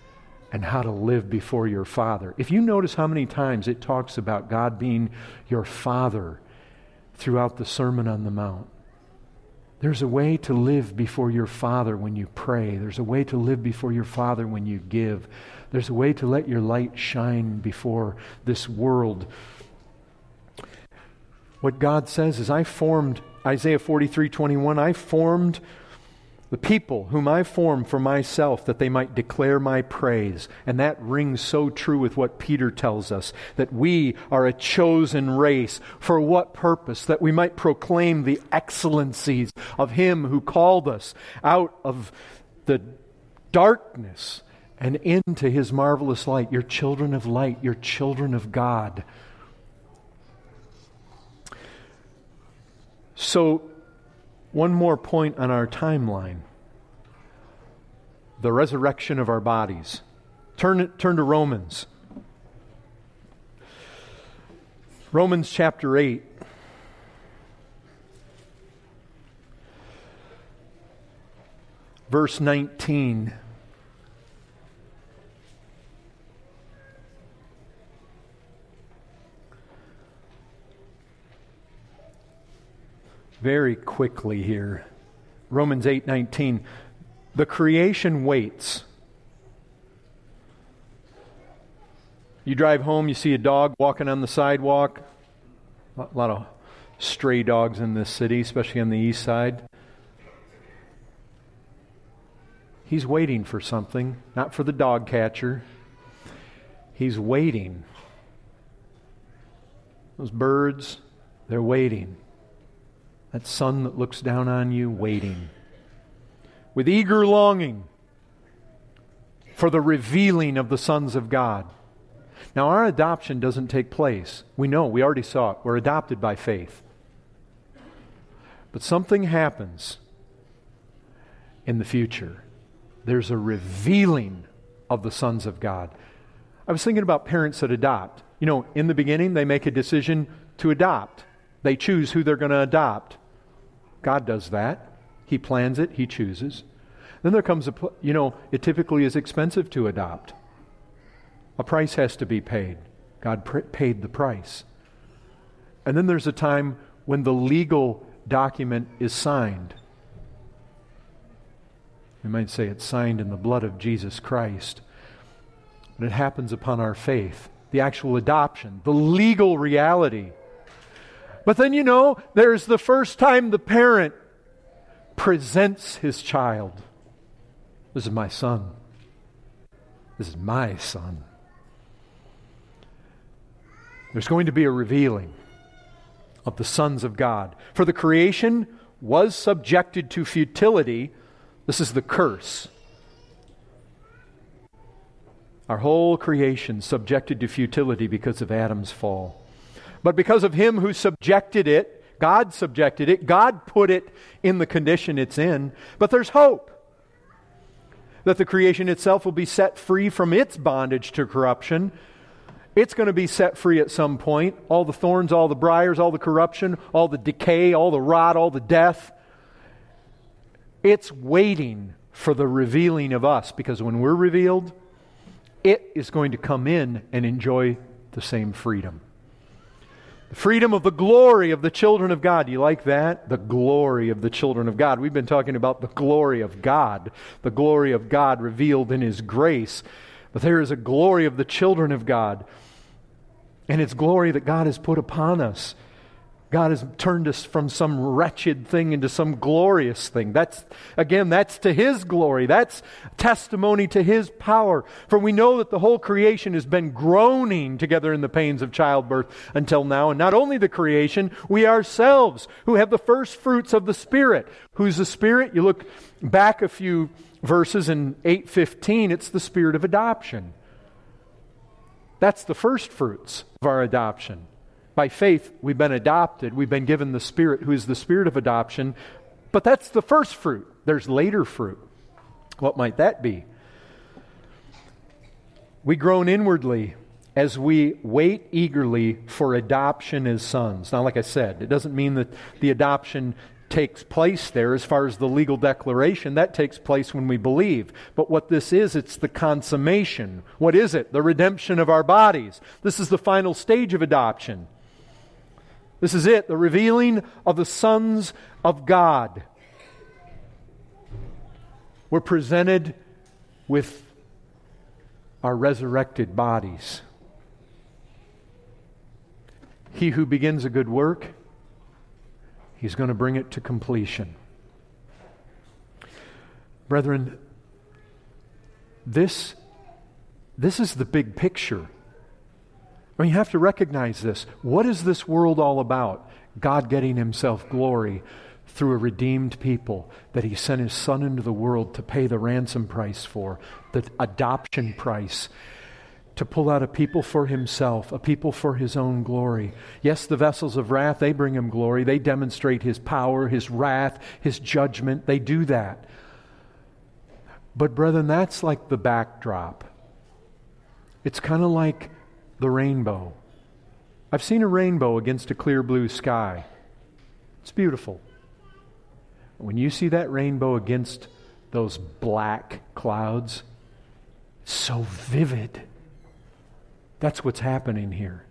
and how to live before your Father. If you notice how many times it talks about God being your Father throughout the Sermon on the Mount, there's a way to live before your Father when you pray. There's a way to live before your Father when you give. There's a way to let your light shine before this world. What God says is, I formed, Isaiah forty-three twenty-one, I formed the people whom I formed for myself, that they might declare my praise. And that rings so true with what Peter tells us, that we are a chosen race. For what purpose? That we might proclaim the excellencies of Him who called us out of the darkness and into His marvelous light. You're children of light. You're children of God. So, one more point on our timeline. The resurrection of our bodies. Turn, turn to Romans. Romans chapter eight. Verse nineteen. Very quickly here. Romans eight nineteen. The creation waits. You drive home, you see a dog walking on the sidewalk. A lot of stray dogs in this city, especially on the east side. He's waiting for something, not for the dog catcher. He's waiting. Those birds, they're waiting. That sun that looks down on you, waiting. With eager longing for the revealing of the sons of God. Now, our adoption doesn't take place. We know, we already saw it. We're adopted by faith. But something happens in the future. There's a revealing of the sons of God. I was thinking about parents that adopt. You know, in the beginning, they make a decision to adopt. They choose who they're going to adopt. God does that. He plans it. He chooses. Then there comes a, you know, it typically is expensive to adopt. A price has to be paid. God pr- paid the price. And then there's a time when the legal document is signed. We might say it's signed in the blood of Jesus Christ. But it happens upon our faith. The actual adoption, the legal reality. But then, you know, there's the first time the parent presents his child. This is my son. This is my son. There's going to be a revealing of the sons of God. For the creation was subjected to futility. This is the curse. Our whole creation subjected to futility because of Adam's fall. But because of him who subjected it, God subjected it, God put it in the condition it's in. But there's hope that the creation itself will be set free from its bondage to corruption. It's going to be set free at some point. All the thorns, all the briars, all the corruption, all the decay, all the rot, all the death. It's waiting for the revealing of us, because when we're revealed, it is going to come in and enjoy the same freedom. The freedom of the glory of the children of God. Do you like that? The glory of the children of God. We've been talking about the glory of God. The glory of God revealed in His grace. But there is a glory of the children of God. And it's glory that God has put upon us. God has turned us from some wretched thing into some glorious thing. That's, again, that's to His glory. That's testimony to His power. For we know that the whole creation has been groaning together in the pains of childbirth until now. And not only the creation, we ourselves who have the first fruits of the Spirit. Who's the Spirit? You look back a few verses in eight fifteen, it's the Spirit of adoption. That's the first fruits of our adoption. By faith, we've been adopted. We've been given the Spirit, who is the Spirit of adoption. But that's the first fruit. There's later fruit. What might that be? We groan inwardly as we wait eagerly for adoption as sons. Now, like I said, it doesn't mean that the adoption takes place there as far as the legal declaration. That takes place when we believe. But what this is, it's the consummation. What is it? The redemption of our bodies. This is the final stage of adoption. This is it, the revealing of the sons of God. We're presented with our resurrected bodies. He who begins a good work, He's going to bring it to completion. Brethren, this, this is the big picture. I mean, you have to recognize this. What is this world all about? God getting Himself glory through a redeemed people that He sent His Son into the world to pay the ransom price for, the adoption price, to pull out a people for Himself, a people for His own glory. Yes, the vessels of wrath, they bring Him glory. They demonstrate His power, His wrath, His judgment. They do that. But brethren, that's like the backdrop. It's kind of like the rainbow. I've seen a rainbow against a clear blue sky. It's beautiful. When you see that rainbow against those black clouds, it's so vivid. That's what's happening here.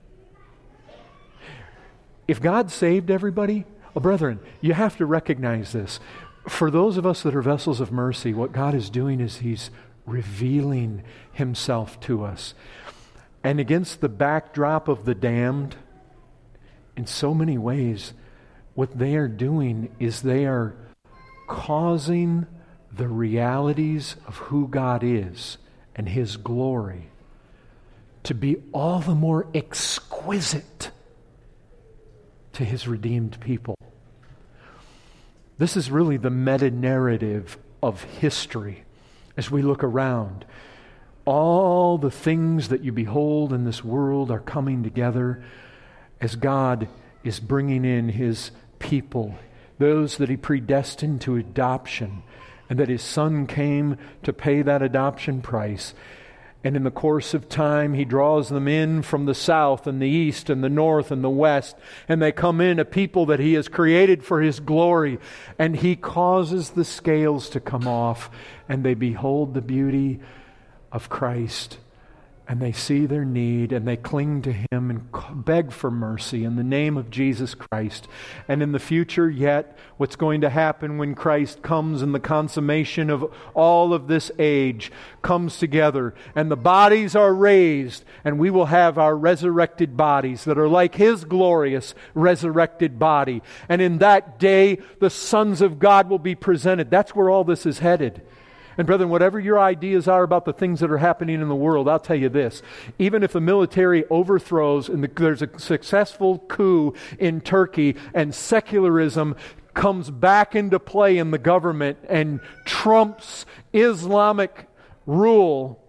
If God saved everybody, oh, brethren, you have to recognize this. For those of us that are vessels of mercy, what God is doing is He's revealing Himself to us. And against the backdrop of the damned, in so many ways, what they are doing is they are causing the realities of who God is and His glory to be all the more exquisite to His redeemed people. This is really the meta-narrative of history as we look around. all the things that you behold in this world are coming together as God is bringing in His people, those that He predestined to adoption, and that His Son came to pay that adoption price. And in the course of time, He draws them in from the south and the east and the north and the west. And they come in, a people that He has created for His glory. And He causes the scales to come off. And they behold the beauty of Christ. And they see their need, and they cling to Him and beg for mercy in the name of Jesus Christ. And in the future yet, what's going to happen when Christ comes and the consummation of all of this age comes together, and the bodies are raised, and we will have our resurrected bodies that are like His glorious resurrected body. And in that day, the sons of God will be presented. That's where all this is headed. And brethren, whatever your ideas are about the things that are happening in the world, I'll tell you this. Even if the military overthrows and the, there's a successful coup in Turkey and secularism comes back into play in the government and trumps Islamic rule,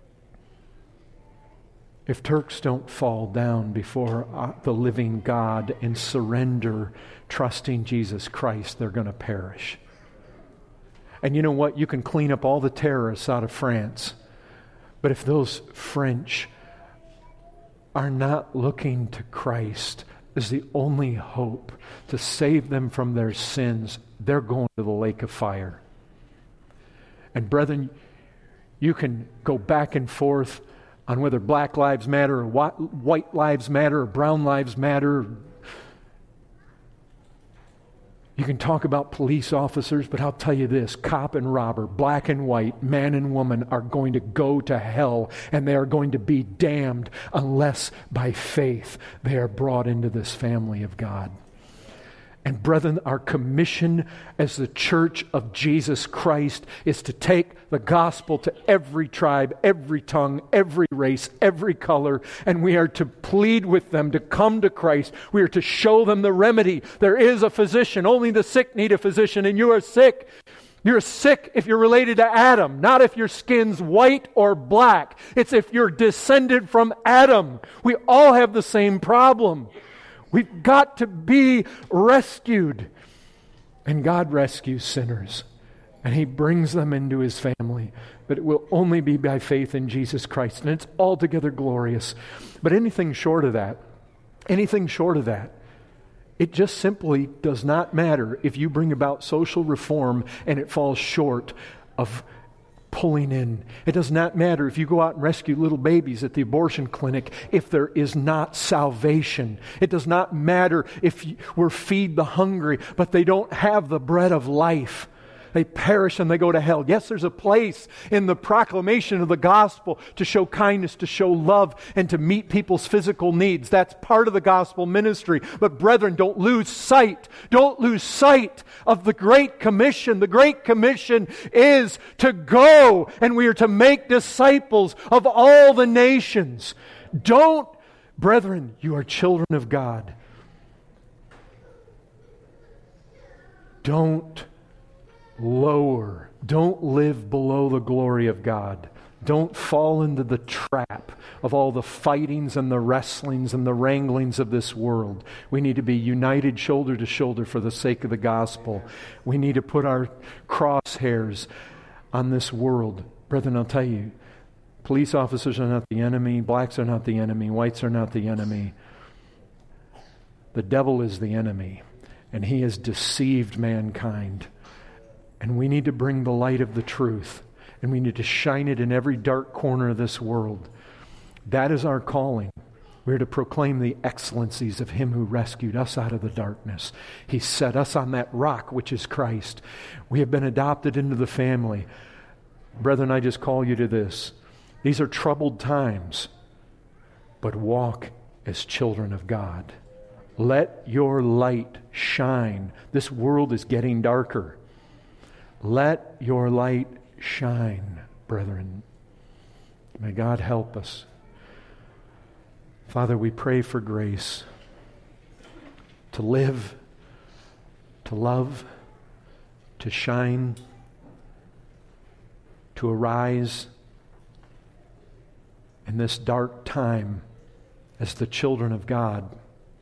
if Turks don't fall down before uh, the living God and surrender, trusting Jesus Christ, they're going to perish. And you know what? You can clean up all the terrorists out of France. But if those French are not looking to Christ as the only hope to save them from their sins, they're going to the lake of fire. And brethren, you can go back and forth on whether black lives matter or white lives matter or brown lives matter. You can talk about police officers, but I'll tell you this, cop and robber, black and white, man and woman are going to go to hell, and they are going to be damned unless by faith they are brought into this family of God. And brethren, our commission as the church of Jesus Christ is to take the gospel to every tribe, every tongue, every race, every color, and we are to plead with them to come to Christ. We are to show them the remedy. There is a physician. Only the sick need a physician, and you are sick. You're sick if you're related to Adam, not if your skin's white or black. It's if you're descended from Adam. We all have the same problem. We've got to be rescued. And God rescues sinners. And He brings them into His family. But it will only be by faith in Jesus Christ. And it's altogether glorious. But anything short of that, anything short of that, it just simply does not matter if you bring about social reform and it falls short of pulling in. It does not matter if you go out and rescue little babies at the abortion clinic if there is not salvation. It does not matter if you, we're feed the hungry, but they don't have the bread of life. They perish and they go to hell. Yes, there's a place in the proclamation of the gospel to show kindness, to show love, and to meet people's physical needs. That's part of the gospel ministry. But brethren, don't lose sight. Don't lose sight of the Great Commission. The Great Commission is to go, and we are to make disciples of all the nations. Don't, brethren, you are children of God. Don't lower. Don't live below the glory of God. Don't fall into the trap of all the fightings and the wrestlings and the wranglings of this world. We need to be united shoulder to shoulder for the sake of the gospel. We need to put our crosshairs on this world. Brethren, I'll tell you, police officers are not the enemy. Blacks are not the enemy. Whites are not the enemy. The devil is the enemy, and he has deceived mankind. And we need to bring the light of the truth. And we need to shine it in every dark corner of this world. That is our calling. We're to proclaim the excellencies of Him who rescued us out of the darkness. He set us on that rock, which is Christ. We have been adopted into the family. Brethren, I just call you to this. These are troubled times. But walk as children of God. Let your light shine. This world is getting darker. Let your light shine, brethren. May God help us. Father, we pray for grace to live, to love, to shine, to arise, in this dark time as the children of God,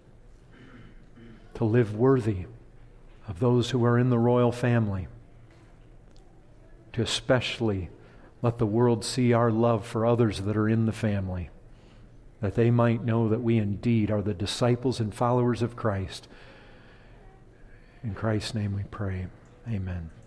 to live worthy of those who are in the royal family, to especially let the world see our love for others that are in the family, that they might know that we indeed are the disciples and followers of Christ. In Christ's name we pray. Amen.